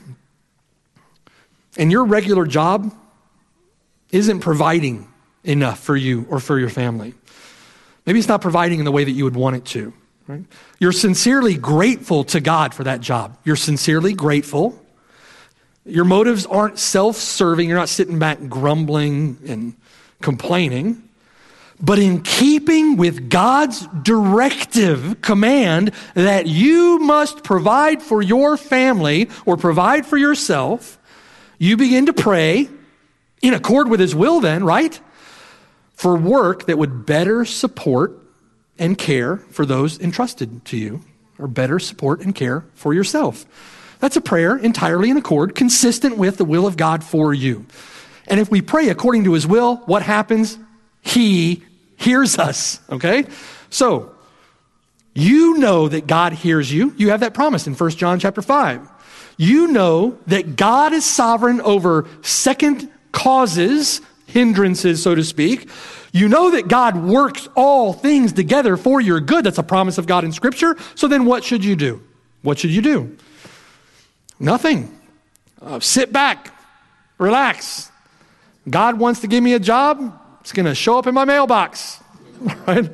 and your regular job isn't providing enough for you or for your family. Maybe it's not providing in the way that you would want it to. right? You're sincerely grateful to God for that job. You're sincerely grateful. Your motives aren't self-serving. You're not sitting back grumbling and complaining. But in keeping with God's directive command that you must provide for your family or provide for yourself, you begin to pray in accord with his will then, right? For work that would better support and care for those entrusted to you, or better support and care for yourself. That's a prayer entirely in accord, consistent with the will of God for you. And if we pray according to his will, what happens? He hears us, okay? So, you know that God hears you. You have that promise in 1 John chapter 5. You know that God is sovereign over second causes, hindrances, so to speak. You know that God works all things together for your good. That's a promise of God in Scripture. So then what should you do? What should you do? Nothing. Sit back. Relax. God wants to give me a job. It's going to show up in my mailbox. Right?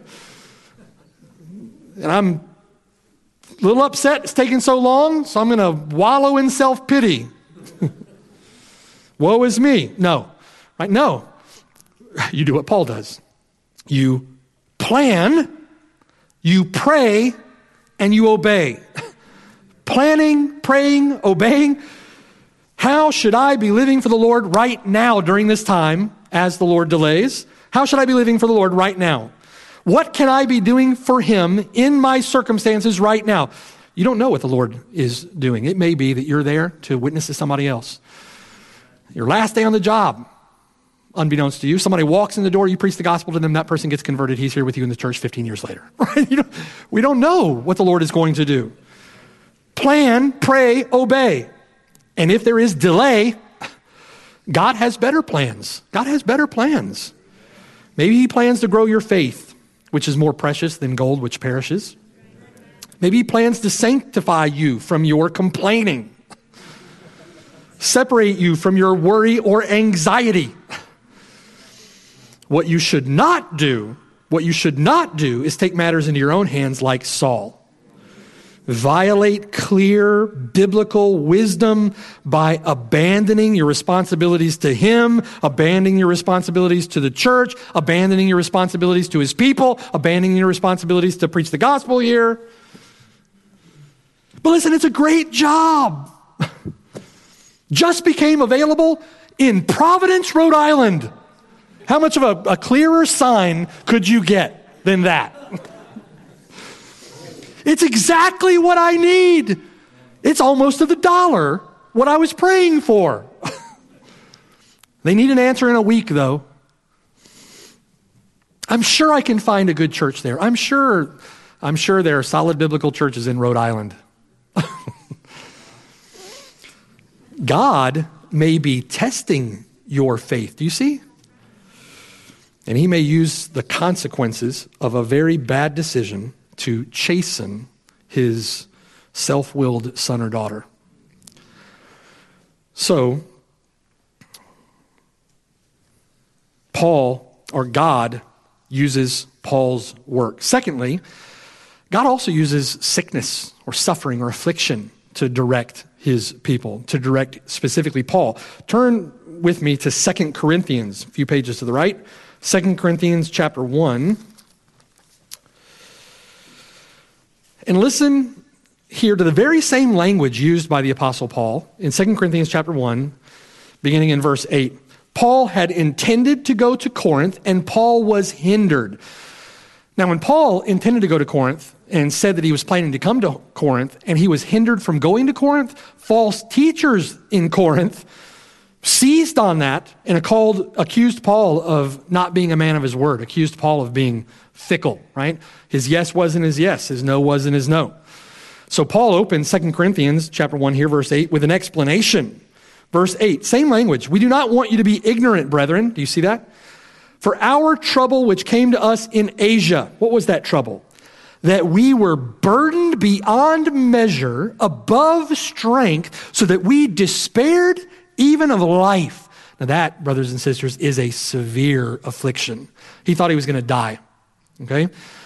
And I'm a little upset it's taking so long, so I'm going to wallow in self-pity. Woe is me. No. Right? No. You do what Paul does. You plan, you pray, and you obey. Planning, praying, obeying. How should I be living for the Lord right now during this time as the Lord delays? How should I be living for the Lord right now? What can I be doing for him in my circumstances right now? You don't know what the Lord is doing. It may be that you're there to witness to somebody else. Your last day on the job, unbeknownst to you, somebody walks in the door, you preach the gospel to them, that person gets converted, he's here with you in the church 15 years later. Right? We don't know what the Lord is going to do. Plan, pray, obey. And if there is delay, God has better plans. God has better plans. Maybe he plans to grow your faith, which is more precious than gold which perishes. Maybe he plans to sanctify you from your complaining. Separate you from your worry or anxiety. What you should not do is take matters into your own hands like Saul. Violate clear biblical wisdom by abandoning your responsibilities to him, abandoning your responsibilities to the church, abandoning your responsibilities to his people, abandoning your responsibilities to preach the gospel here. But listen, it's a great job. Just became available in Providence, Rhode Island. How much of a clearer sign could you get than that? It's exactly what I need. It's almost to the dollar what I was praying for. They need an answer in a week, though. I'm sure I can find a good church there. I'm sure there are solid biblical churches in Rhode Island. God may be testing your faith. Do you see? And he may use the consequences of a very bad decision to chasten his self-willed son or daughter. So, God uses Paul's work. Secondly, God also uses sickness or suffering or affliction to direct his people, to direct specifically Paul. Turn with me to 2 Corinthians, a few pages to the right. 2 Corinthians chapter 1. And listen here to the very same language used by the Apostle Paul in 2 Corinthians chapter 1, beginning in verse 8. Paul had intended to go to Corinth, and Paul was hindered. Now, when Paul intended to go to Corinth and said that he was planning to come to Corinth, and he was hindered from going to Corinth, false teachers in Corinth seized on that and accused Paul of not being a man of his word, accused Paul of being fickle, right? His yes wasn't his yes, his no wasn't his no. So Paul opens 2 Corinthians chapter 1 here, verse 8, with an explanation. Verse 8, same language. We do not want you to be ignorant, brethren. Do you see that? For our trouble which came to us in Asia, what was that trouble? That we were burdened beyond measure, above strength, so that we despaired even of life. Now that, brothers and sisters, is a severe affliction. He thought he was going to die. Okay?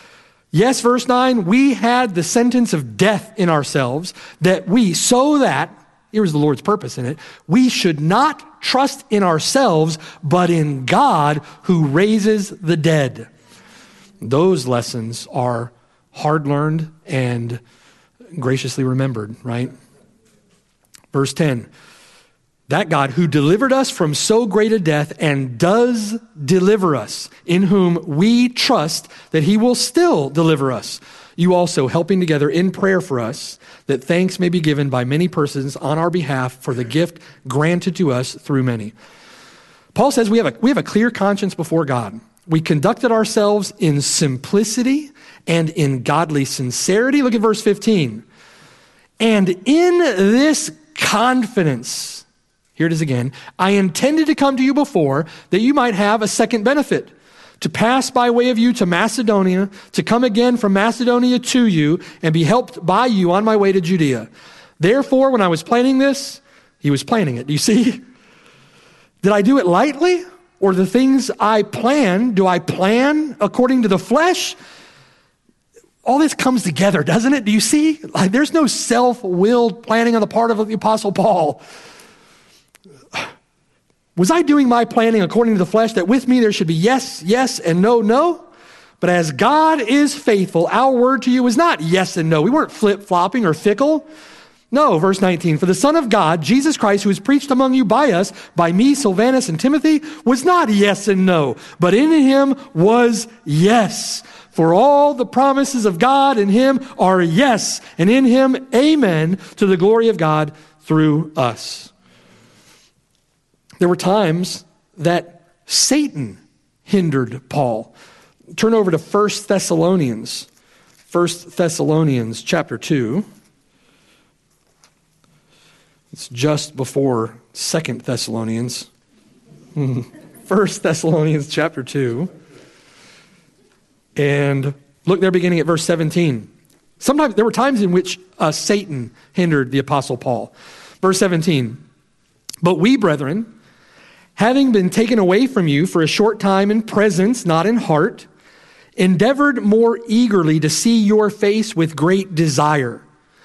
Yes, verse 9, we had the sentence of death in ourselves, so that, here's the Lord's purpose in it, we should not trust in ourselves, but in God who raises the dead. Those lessons are hard learned and graciously remembered, right? Verse 10, that God who delivered us from so great a death and does deliver us, in whom we trust that he will still deliver us. You also helping together in prayer for us, that thanks may be given by many persons on our behalf for the gift granted to us through many. Paul says we have a clear conscience before God. We conducted ourselves in simplicity and in godly sincerity. Look at verse 15. And in this confidence, here it is again, I intended to come to you before that you might have a second benefit, to pass by way of you to Macedonia, to come again from Macedonia to you, and be helped by you on my way to Judea. Therefore, when I was planning this, he was planning it. Do you see? Did I do it lightly? Or the things I plan, do I plan according to the flesh? All this comes together, doesn't it? Do you see? Like, there's no self-willed planning on the part of the Apostle Paul. Was I doing my planning according to the flesh, that with me there should be yes, yes, and no, no? But as God is faithful, our word to you was not yes and no. We weren't flip-flopping or fickle. No, verse 19, for the Son of God, Jesus Christ, who is preached among you by us, by me, Silvanus, and Timothy, was not yes and no, but in him was yes. For all the promises of God in him are yes, and in him, amen, to the glory of God through us. There were times that Satan hindered Paul. Turn over to 1 Thessalonians chapter 2. It's just before 2 Thessalonians. 1 Thessalonians chapter 2. And look there beginning at verse 17. Sometimes there were times in which Satan hindered the Apostle Paul. Verse 17. But we, brethren, having been taken away from you for a short time in presence, not in heart, endeavored more eagerly to see your face with great desire.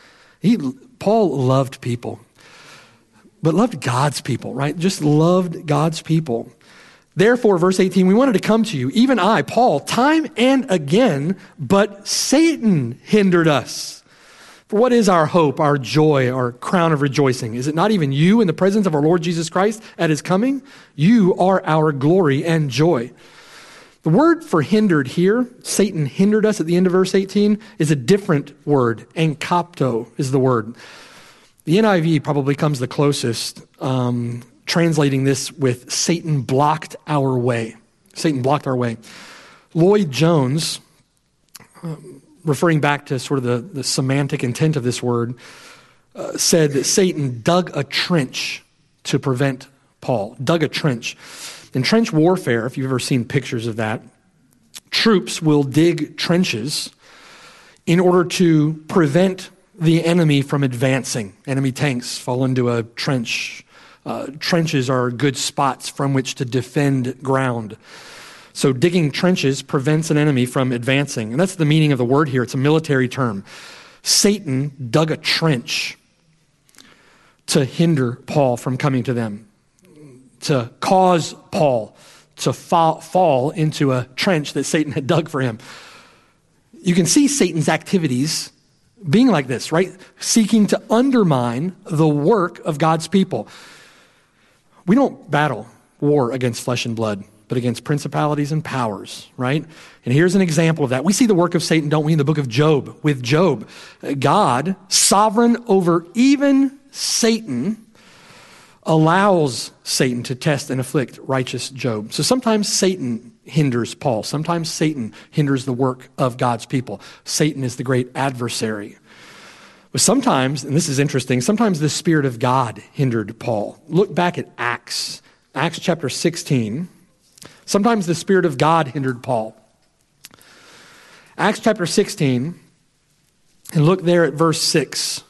Paul loved people, but loved God's people, right? Just loved God's people. Therefore, verse 18, we wanted to come to you, even I, Paul, time and again, but Satan hindered us. For what is our hope, our joy, our crown of rejoicing? Is it not even you in the presence of our Lord Jesus Christ at his coming? You are our glory and joy. The word for hindered here, Satan hindered us at the end of verse 18, is a different word. Enkapto is the word. The NIV probably comes the closest, translating this with Satan blocked our way. Satan blocked our way. Lloyd Jones, referring back to sort of the semantic intent of this word, said that Satan dug a trench to prevent Paul. Dug a trench. In trench warfare, if you've ever seen pictures of that, troops will dig trenches in order to prevent the enemy from advancing. Enemy tanks fall into a trench. Trenches are good spots from which to defend ground. So digging trenches prevents an enemy from advancing. And that's the meaning of the word here. It's a military term. Satan dug a trench to hinder Paul from coming to them, to cause Paul to fall into a trench that Satan had dug for him. You can see Satan's activities being like this, right? Seeking to undermine the work of God's people. We don't battle war against flesh and blood, but against principalities and powers, right? And here's an example of that. We see the work of Satan, don't we, in the book of Job. With Job, God, sovereign over even Satan, allows Satan to test and afflict righteous Job. So sometimes Satan hinders Paul. Sometimes Satan hinders the work of God's people. Satan is the great adversary. But sometimes, and this is interesting, sometimes the Spirit of God hindered Paul. Look back at Acts chapter 16. Sometimes the Spirit of God hindered Paul. Acts chapter 16, and look there at verse 6.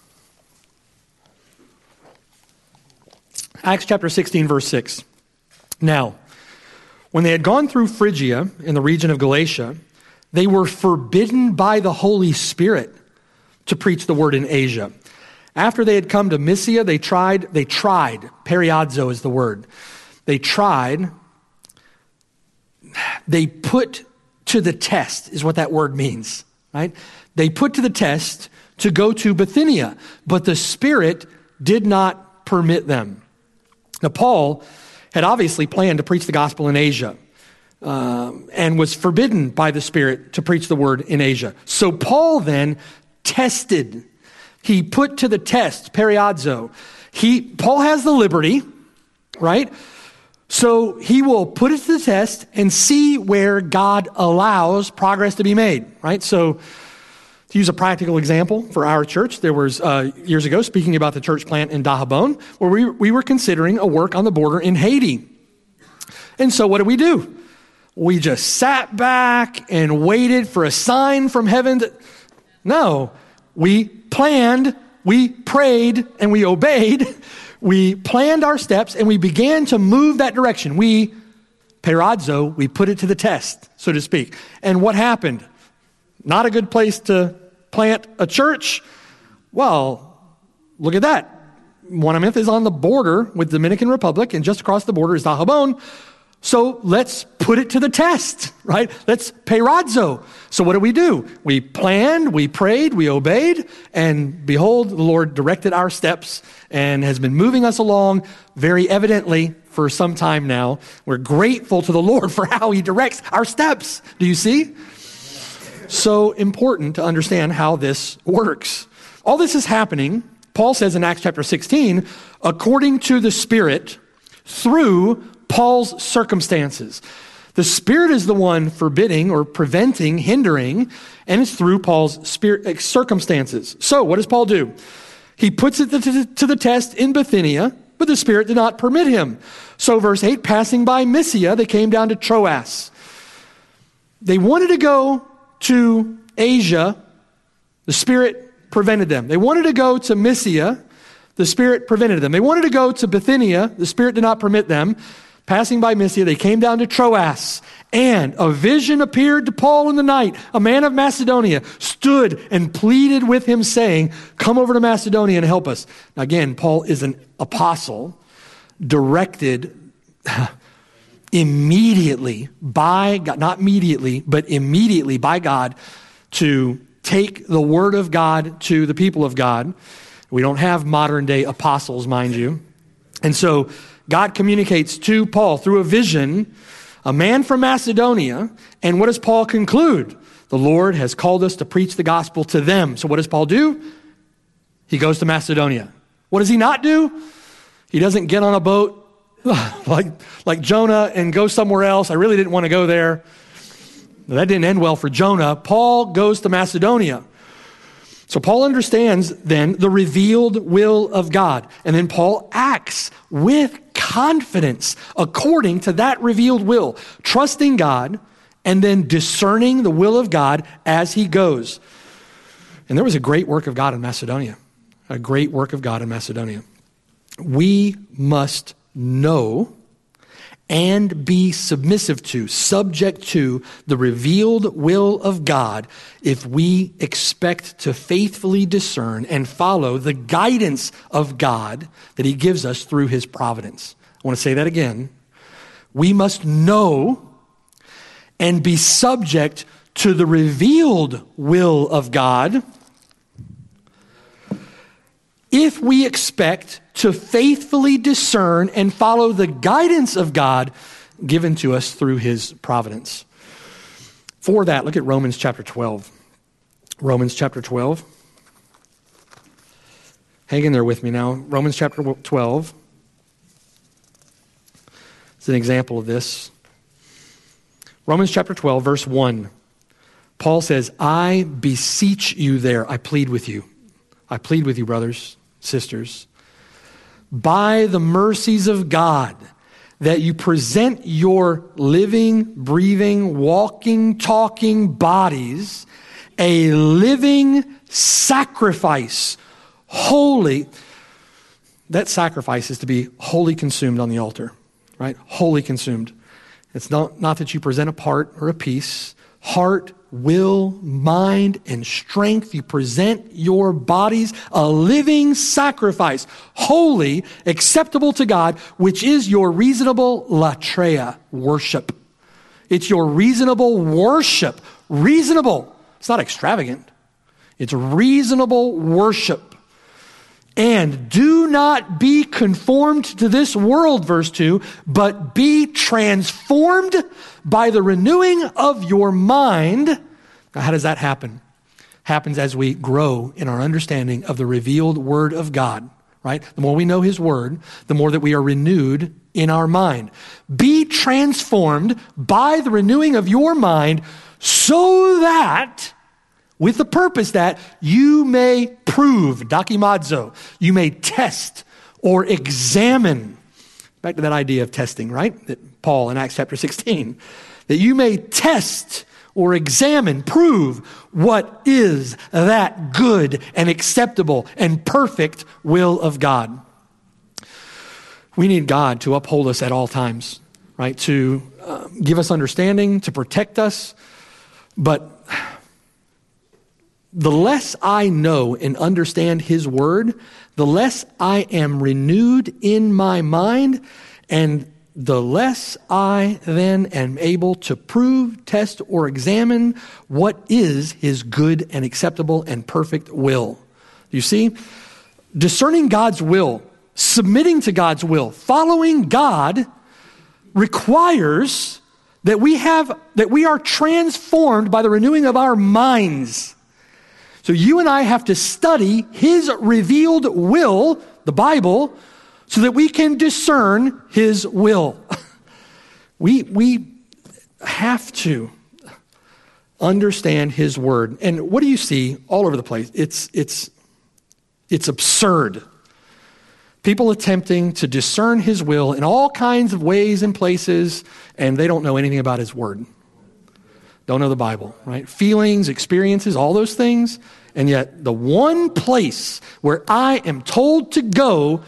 Acts chapter 16, verse 6. Now, when they had gone through Phrygia in the region of Galatia, they were forbidden by the Holy Spirit to preach the word in Asia. After they had come to Mysia, they tried, periadzo is the word. They put to the test is what that word means, right? They put to the test to go to Bithynia, but the Spirit did not permit them. Now, Paul had obviously planned to preach the gospel in Asia and was forbidden by the Spirit to preach the word in Asia. So Paul then tested. He put to the test, periadzo. Paul has the liberty, right? So he will put it to the test and see where God allows progress to be made, right? So to use a practical example for our church, there was years ago, speaking about the church plant in Dajabon, where we were considering a work on the border in Haiti. And so what did we do? We just sat back and waited for a sign from heaven. No, we planned, we prayed, and we obeyed. We planned our steps, and we began to move that direction. We put it to the test, so to speak. And what happened? Not a good place to plant a church? Well, look at that. Guanamith is on the border with the Dominican Republic, and just across the border is Dajabon. So let's put it to the test, right? Let's periadzo. So what do? We planned, we prayed, we obeyed, and behold, the Lord directed our steps and has been moving us along very evidently for some time now. We're grateful to the Lord for how he directs our steps. Do you see? So important to understand how this works. All this is happening, Paul says in Acts chapter 16, according to the Spirit, through Paul's circumstances. The Spirit is the one forbidding or preventing, hindering, and it's through Paul's circumstances. So what does Paul do? He puts it to the test in Bithynia, but the Spirit did not permit him. So verse 8, passing by Mysia, they came down to Troas. They wanted to go to Asia, the Spirit prevented them. They wanted to go to Mysia, the Spirit prevented them. They wanted to go to Bithynia, the Spirit did not permit them. Passing by Mysia, they came down to Troas, and a vision appeared to Paul in the night. A man of Macedonia stood and pleaded with him, saying, come over to Macedonia and help us. Now again, Paul is an apostle, directed immediately by God, not immediately, but immediately by God to take the word of God to the people of God. We don't have modern day apostles, mind you. And so God communicates to Paul through a vision, a man from Macedonia. And what does Paul conclude? The Lord has called us to preach the gospel to them. So what does Paul do? He goes to Macedonia. What does he not do? He doesn't get on a boat like Jonah and go somewhere else. I really didn't want to go there. That didn't end well for Jonah. Paul goes to Macedonia. So Paul understands then the revealed will of God. And then Paul acts with confidence according to that revealed will, trusting God and then discerning the will of God as he goes. And there was a great work of God in Macedonia. A great work of God in Macedonia. We must know and be submissive to, subject to the revealed will of God if we expect to faithfully discern and follow the guidance of God that he gives us through his providence. I want to say that again. We must know and be subject to the revealed will of God if we expect to faithfully discern and follow the guidance of God given to us through his providence. For that, look at Romans chapter 12. Romans chapter 12. Hang in there with me now. Romans chapter 12. It's an example of this. Romans chapter 12, verse 1. Paul says, I beseech you there. I plead with you. I plead with you, brothers, sisters, by the mercies of God, that you present your living, breathing, walking, talking bodies a living sacrifice, holy. That sacrifice is to be wholly consumed on the altar. right? Wholly consumed. It's not that you present a part or a piece. Heart, will, mind, and strength. You present your bodies a living sacrifice, holy, acceptable to God, which is your reasonable latreia, worship. It's your reasonable worship. Reasonable. It's not extravagant. It's reasonable worship. And do not be conformed to this world, verse 2, but be transformed by the renewing of your mind. Now, how does that happen? Happens as we grow in our understanding of the revealed Word of God, right? The more we know His Word, the more that we are renewed in our mind. Be transformed by the renewing of your mind so that, with the purpose that you may prove, dokimazo, you may test or examine. Back to that idea of testing, right? That Paul in Acts chapter 16. That you may test or examine, prove what is that good and acceptable and perfect will of God. We need God to uphold us at all times, right? To give us understanding, to protect us. But the less I know and understand His Word, the less I am renewed in my mind, and the less I then am able to prove, test, or examine what is His good and acceptable and perfect will. You see, discerning God's will, submitting to God's will, following God requires that we are transformed by the renewing of our minds. So you and I have to study His revealed will, the Bible, so that we can discern His will. We have to understand His Word. And what do you see all over the place? It's absurd. People attempting to discern His will in all kinds of ways and places, and they don't know anything about His Word. Don't know the Bible, right? Feelings, experiences, all those things. And yet the one place where I am told to go,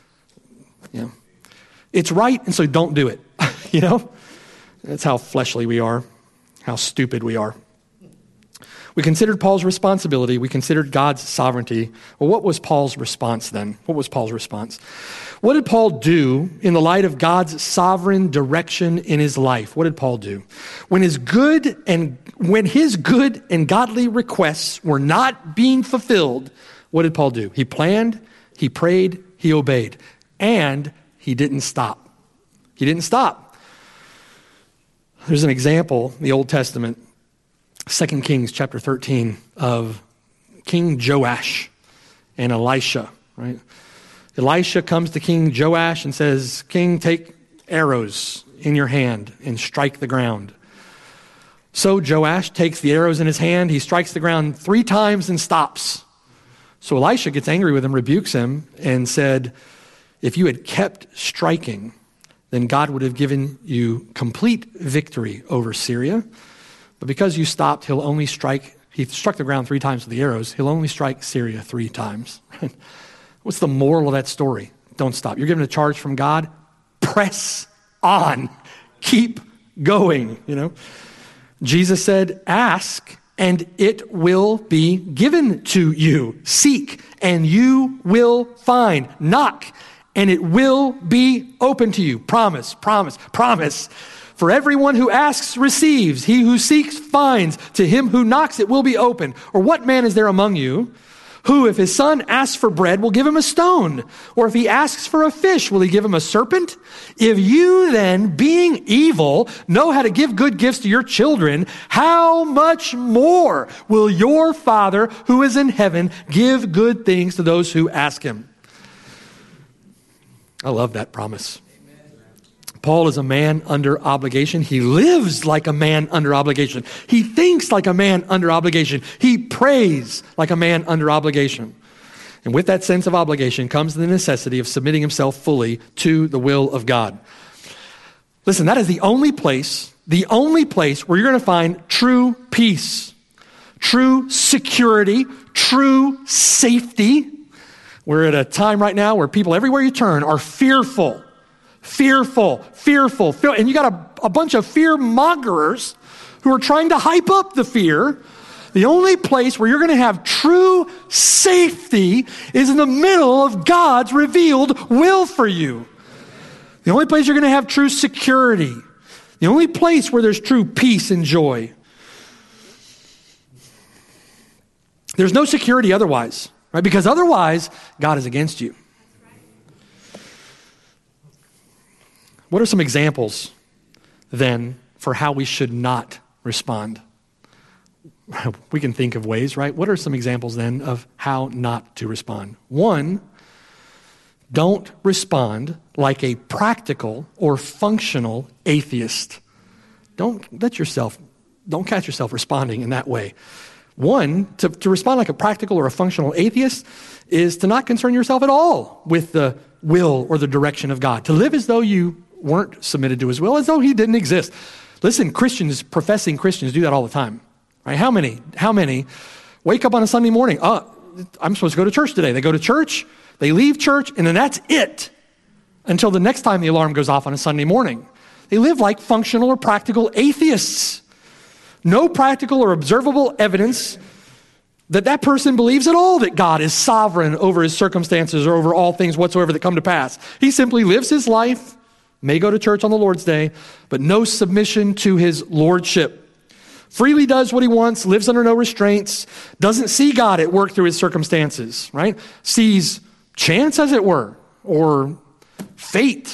it's right, and so don't do it. That's how fleshly we are, how stupid we are. We considered Paul's responsibility. We considered God's sovereignty. Well, what was Paul's response then? What was Paul's response? What did Paul do in the light of God's sovereign direction in his life? What did Paul do? When his good and godly requests were not being fulfilled, what did Paul do? He planned, he prayed, he obeyed, and he didn't stop. He didn't stop. There's an example in the Old Testament, 2 Kings chapter 13, of King Joash and Elisha, right? Elisha comes to King Joash and says, "King, take arrows in your hand and strike the ground." So Joash takes the arrows in his hand, he strikes the ground 3 times and stops. So Elisha gets angry with him, rebukes him, and said, "If you had kept striking, then God would have given you complete victory over Syria. But because you stopped, he struck the ground 3 times with the arrows, he'll only strike Syria 3 times. What's the moral of that story? Don't stop. You're given a charge from God. Press on. Keep going, Jesus said, "Ask, and it will be given to you. Seek, and you will find. Knock, and it will be open to you." Promise, promise, promise. For everyone who asks receives. He who seeks finds. To him who knocks it will be opened. Or what man is there among you who, if his son asks for bread, will give him a stone? Or if he asks for a fish, will he give him a serpent? If you then, being evil, know how to give good gifts to your children, how much more will your Father who is in heaven give good things to those who ask him? I love that promise. Paul is a man under obligation. He lives like a man under obligation. He thinks like a man under obligation. He prays like a man under obligation. And with that sense of obligation comes the necessity of submitting himself fully to the will of God. Listen, that is the only place where you're going to find true peace, true security, true safety. We're at a time right now where people everywhere you turn are fearful fearful. And you got a bunch of fear mongers who are trying to hype up the fear. The only place where you're going to have true safety is in the middle of God's revealed will for you. The only place you're going to have true security. The only place where there's true peace and joy. There's no security otherwise, right? Because otherwise, God is against you. What are some examples, then, for how we should not respond? We can think of ways, right? What are some examples, then, of how not to respond? One, don't respond like a practical or functional atheist. Don't catch yourself responding in that way. One, to respond like a practical or a functional atheist is to not concern yourself at all with the will or the direction of God. To live as though you weren't submitted to his will, as though he didn't exist. Listen, professing Christians do that all the time. Right? How many wake up on a Sunday morning? I'm supposed to go to church today. They go to church, they leave church, and then that's it until the next time the alarm goes off on a Sunday morning. They live like functional or practical atheists. No practical or observable evidence that person believes at all that God is sovereign over his circumstances or over all things whatsoever that come to pass. He simply lives his life, may go to church on the Lord's Day, but no submission to his lordship. Freely does what he wants, lives under no restraints, doesn't see God at work through his circumstances, right? Sees chance, as it were, or fate.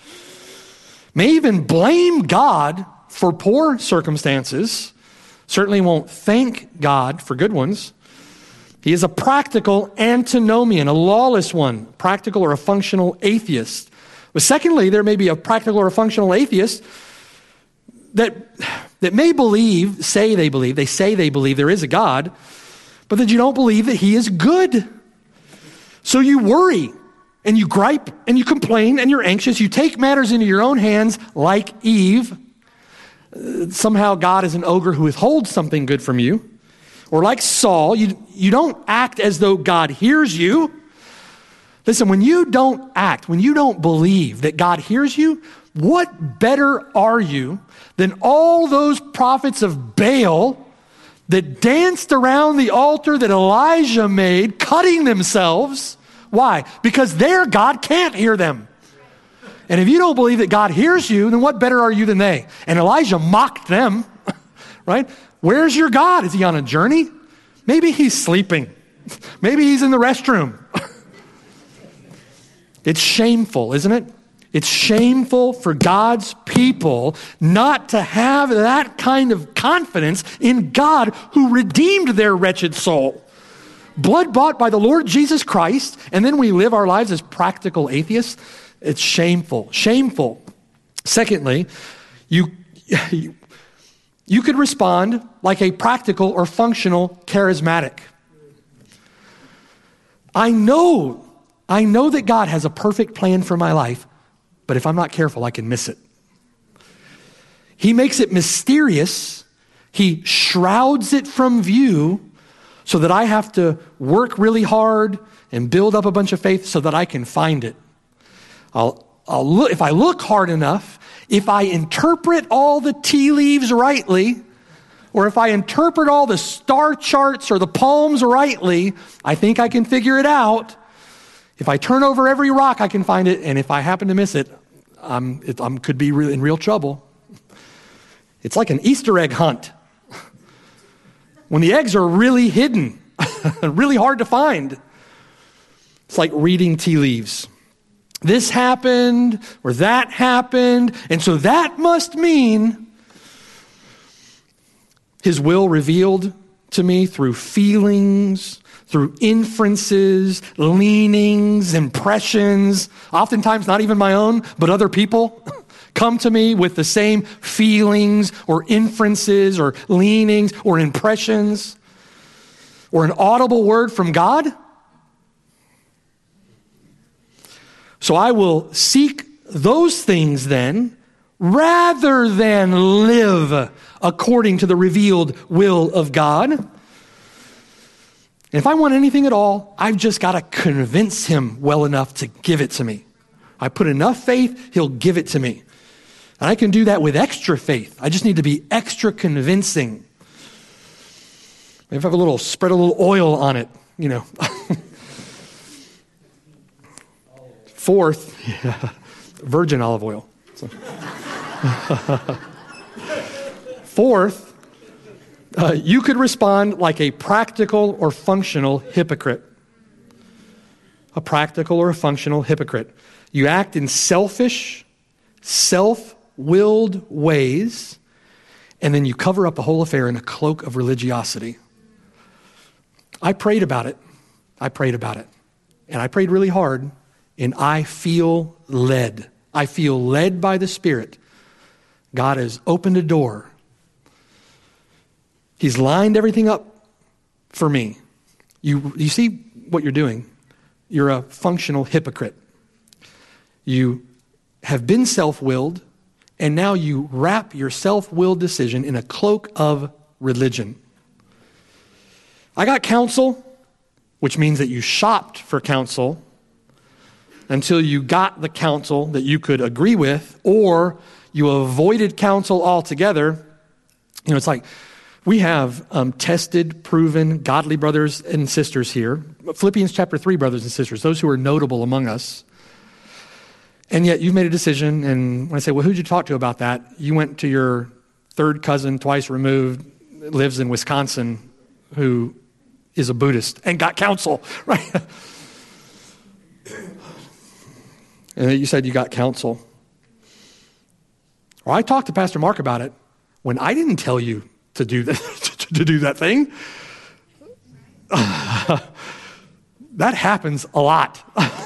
May even blame God for poor circumstances. Certainly won't thank God for good ones. He is a practical antinomian, a lawless one, practical or a functional atheist. But secondly, there may be a practical or a functional atheist that may say they believe there is a God, but that you don't believe that he is good. So you worry and you gripe and you complain and you're anxious. You take matters into your own hands like Eve. Somehow God is an ogre who withholds something good from you. Or like Saul, you don't act as though God hears you. Listen, when you don't act, when you don't believe that God hears you, what better are you than all those prophets of Baal that danced around the altar that Elijah made, cutting themselves? Why? Because their God can't hear them. And if you don't believe that God hears you, then what better are you than they? And Elijah mocked them, right? Where's your God? Is he on a journey? Maybe he's sleeping. Maybe he's in the restroom. It's shameful, isn't it? It's shameful for God's people not to have that kind of confidence in God who redeemed their wretched soul. Blood bought by the Lord Jesus Christ, and then we live our lives as practical atheists. It's shameful. Shameful. Secondly, you could respond like a practical or functional charismatic. I know that God has a perfect plan for my life, but if I'm not careful, I can miss it. He makes it mysterious. He shrouds it from view so that I have to work really hard and build up a bunch of faith so that I can find it. I'll look, if I look hard enough, if I interpret all the tea leaves rightly, or if I interpret all the star charts or the palms rightly, I think I can figure it out. If I turn over every rock, I can find it. And if I happen to miss it, could be in real trouble. It's like an Easter egg hunt. When the eggs are really hidden, really hard to find. It's like reading tea leaves. This happened, or that happened, and so that must mean his will revealed to me through feelings, through inferences, leanings, impressions, oftentimes not even my own, but other people come to me with the same feelings or inferences or leanings or impressions or an audible word from God. So I will seek those things then, rather than live according to the revealed will of God. And if I want anything at all, I've just got to convince him well enough to give it to me, I put enough faith, he'll give it to me. And I can do that with extra faith. I just need to be extra convincing. Maybe if I have spread a little oil on it, Fourth, virgin olive oil. Fourth, you could respond like a practical or functional hypocrite. A practical or a functional hypocrite. You act in selfish, self-willed ways, and then you cover up the whole affair in a cloak of religiosity. I prayed about it. And I prayed really hard, and I feel led. I feel led by the Spirit. God has opened a door. He's lined everything up for me. You see what you're doing? You're a functional hypocrite. You have been self-willed, and now you wrap your self-willed decision in a cloak of religion. I got counsel, which means that you shopped for counsel until you got the counsel that you could agree with, or you avoided counsel altogether. It's like we have tested, proven, godly brothers and sisters here. Philippians chapter 3, brothers and sisters, those who are notable among us. And yet you've made a decision, and when I say, well, who'd you talk to about that? You went to your third cousin, twice removed, lives in Wisconsin, who is a Buddhist, and got counsel, right? And you said you got counsel. Or I talked to Pastor Mark about it when I didn't tell you to do that, to do that thing. That happens a lot.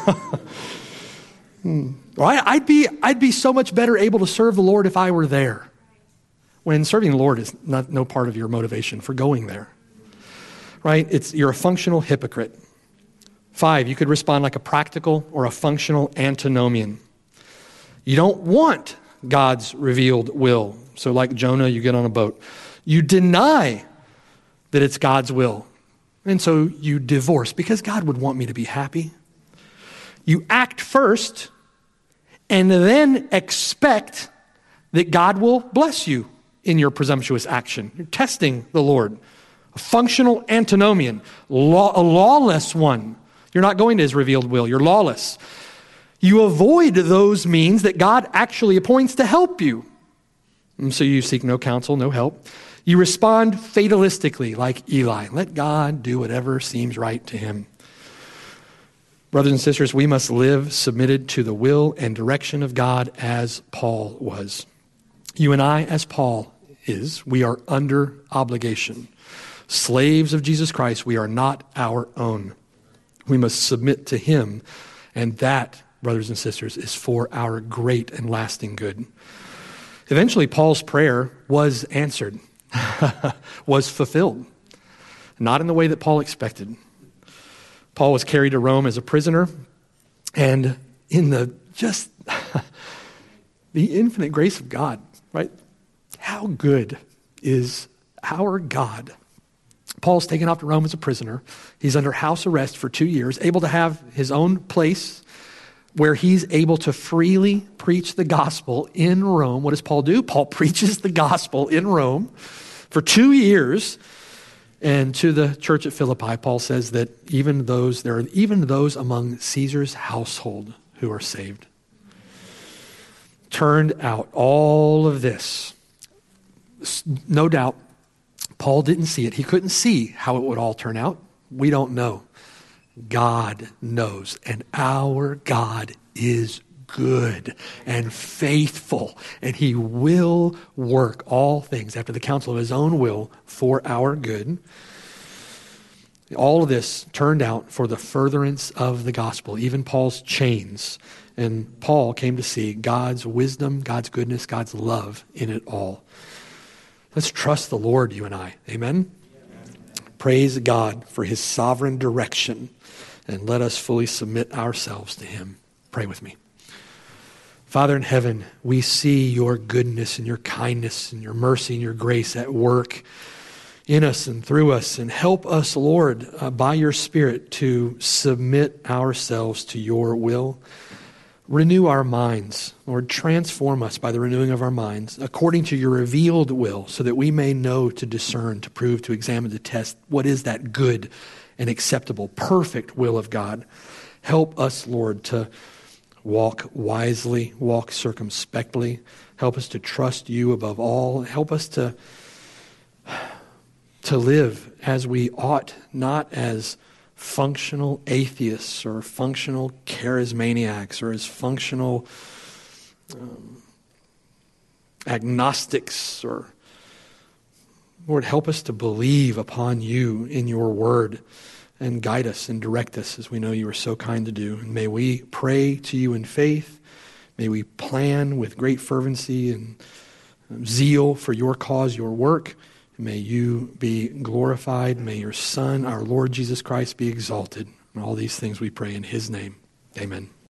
I'd be so much better able to serve the Lord if I were there. When serving the Lord is no part of your motivation for going there. Right? You're a functional hypocrite. 5, you could respond like a practical or a functional antinomian. You don't want God's revealed will. So like Jonah, you get on a boat. You deny that it's God's will. And so you divorce because God would want me to be happy. You act first and then expect that God will bless you in your presumptuous action. You're testing the Lord. A functional antinomian, a lawless one. You're not going to his revealed will. You're lawless. You avoid those means that God actually appoints to help you. And so you seek no counsel, no help. You respond fatalistically like Eli. Let God do whatever seems right to him. Brothers and sisters, we must live submitted to the will and direction of God as Paul was. You and I, as Paul is, we are under obligation. Slaves of Jesus Christ, we are not our own. We must submit to him, and that, brothers and sisters, is for our great and lasting good. Eventually, Paul's prayer was answered, was fulfilled, not in the way that Paul expected. Paul was carried to Rome as a prisoner, and in the infinite grace of God, right? How good is our God? Paul's taken off to Rome as a prisoner. He's under house arrest for 2 years, able to have his own place where he's able to freely preach the gospel in Rome. What does Paul do? Paul preaches the gospel in Rome for 2 years. And to the church at Philippi, Paul says that there are even those among Caesar's household who are saved. Turned out all of this. No doubt, Paul didn't see it. He couldn't see how it would all turn out. We don't know. God knows. And our God is good and faithful. And he will work all things after the counsel of his own will for our good. All of this turned out for the furtherance of the gospel, even Paul's chains. And Paul came to see God's wisdom, God's goodness, God's love in it all. Let's trust the Lord, you and I. Amen? Praise God for his sovereign direction, and let us fully submit ourselves to him. Pray with me. Father in heaven, we see your goodness and your kindness and your mercy and your grace at work in us and through us. And help us, Lord, by your Spirit to submit ourselves to your will. Renew our minds. Lord, transform us by the renewing of our minds according to your revealed will, so that we may know, to discern, to prove, to examine, to test what is that good and acceptable, perfect will of God. Help us, Lord, to walk wisely, walk circumspectly. Help us to trust you above all. Help us to live as we ought, not as functional atheists or functional charismaniacs or as functional agnostics. Or Lord, help us to believe upon you in your word and guide us and direct us as we know you are so kind to do. And may we pray to you in faith. May we plan with great fervency and zeal for your cause, your work. May you be glorified. May your Son, our Lord Jesus Christ, be exalted. And all these things we pray in his name. Amen.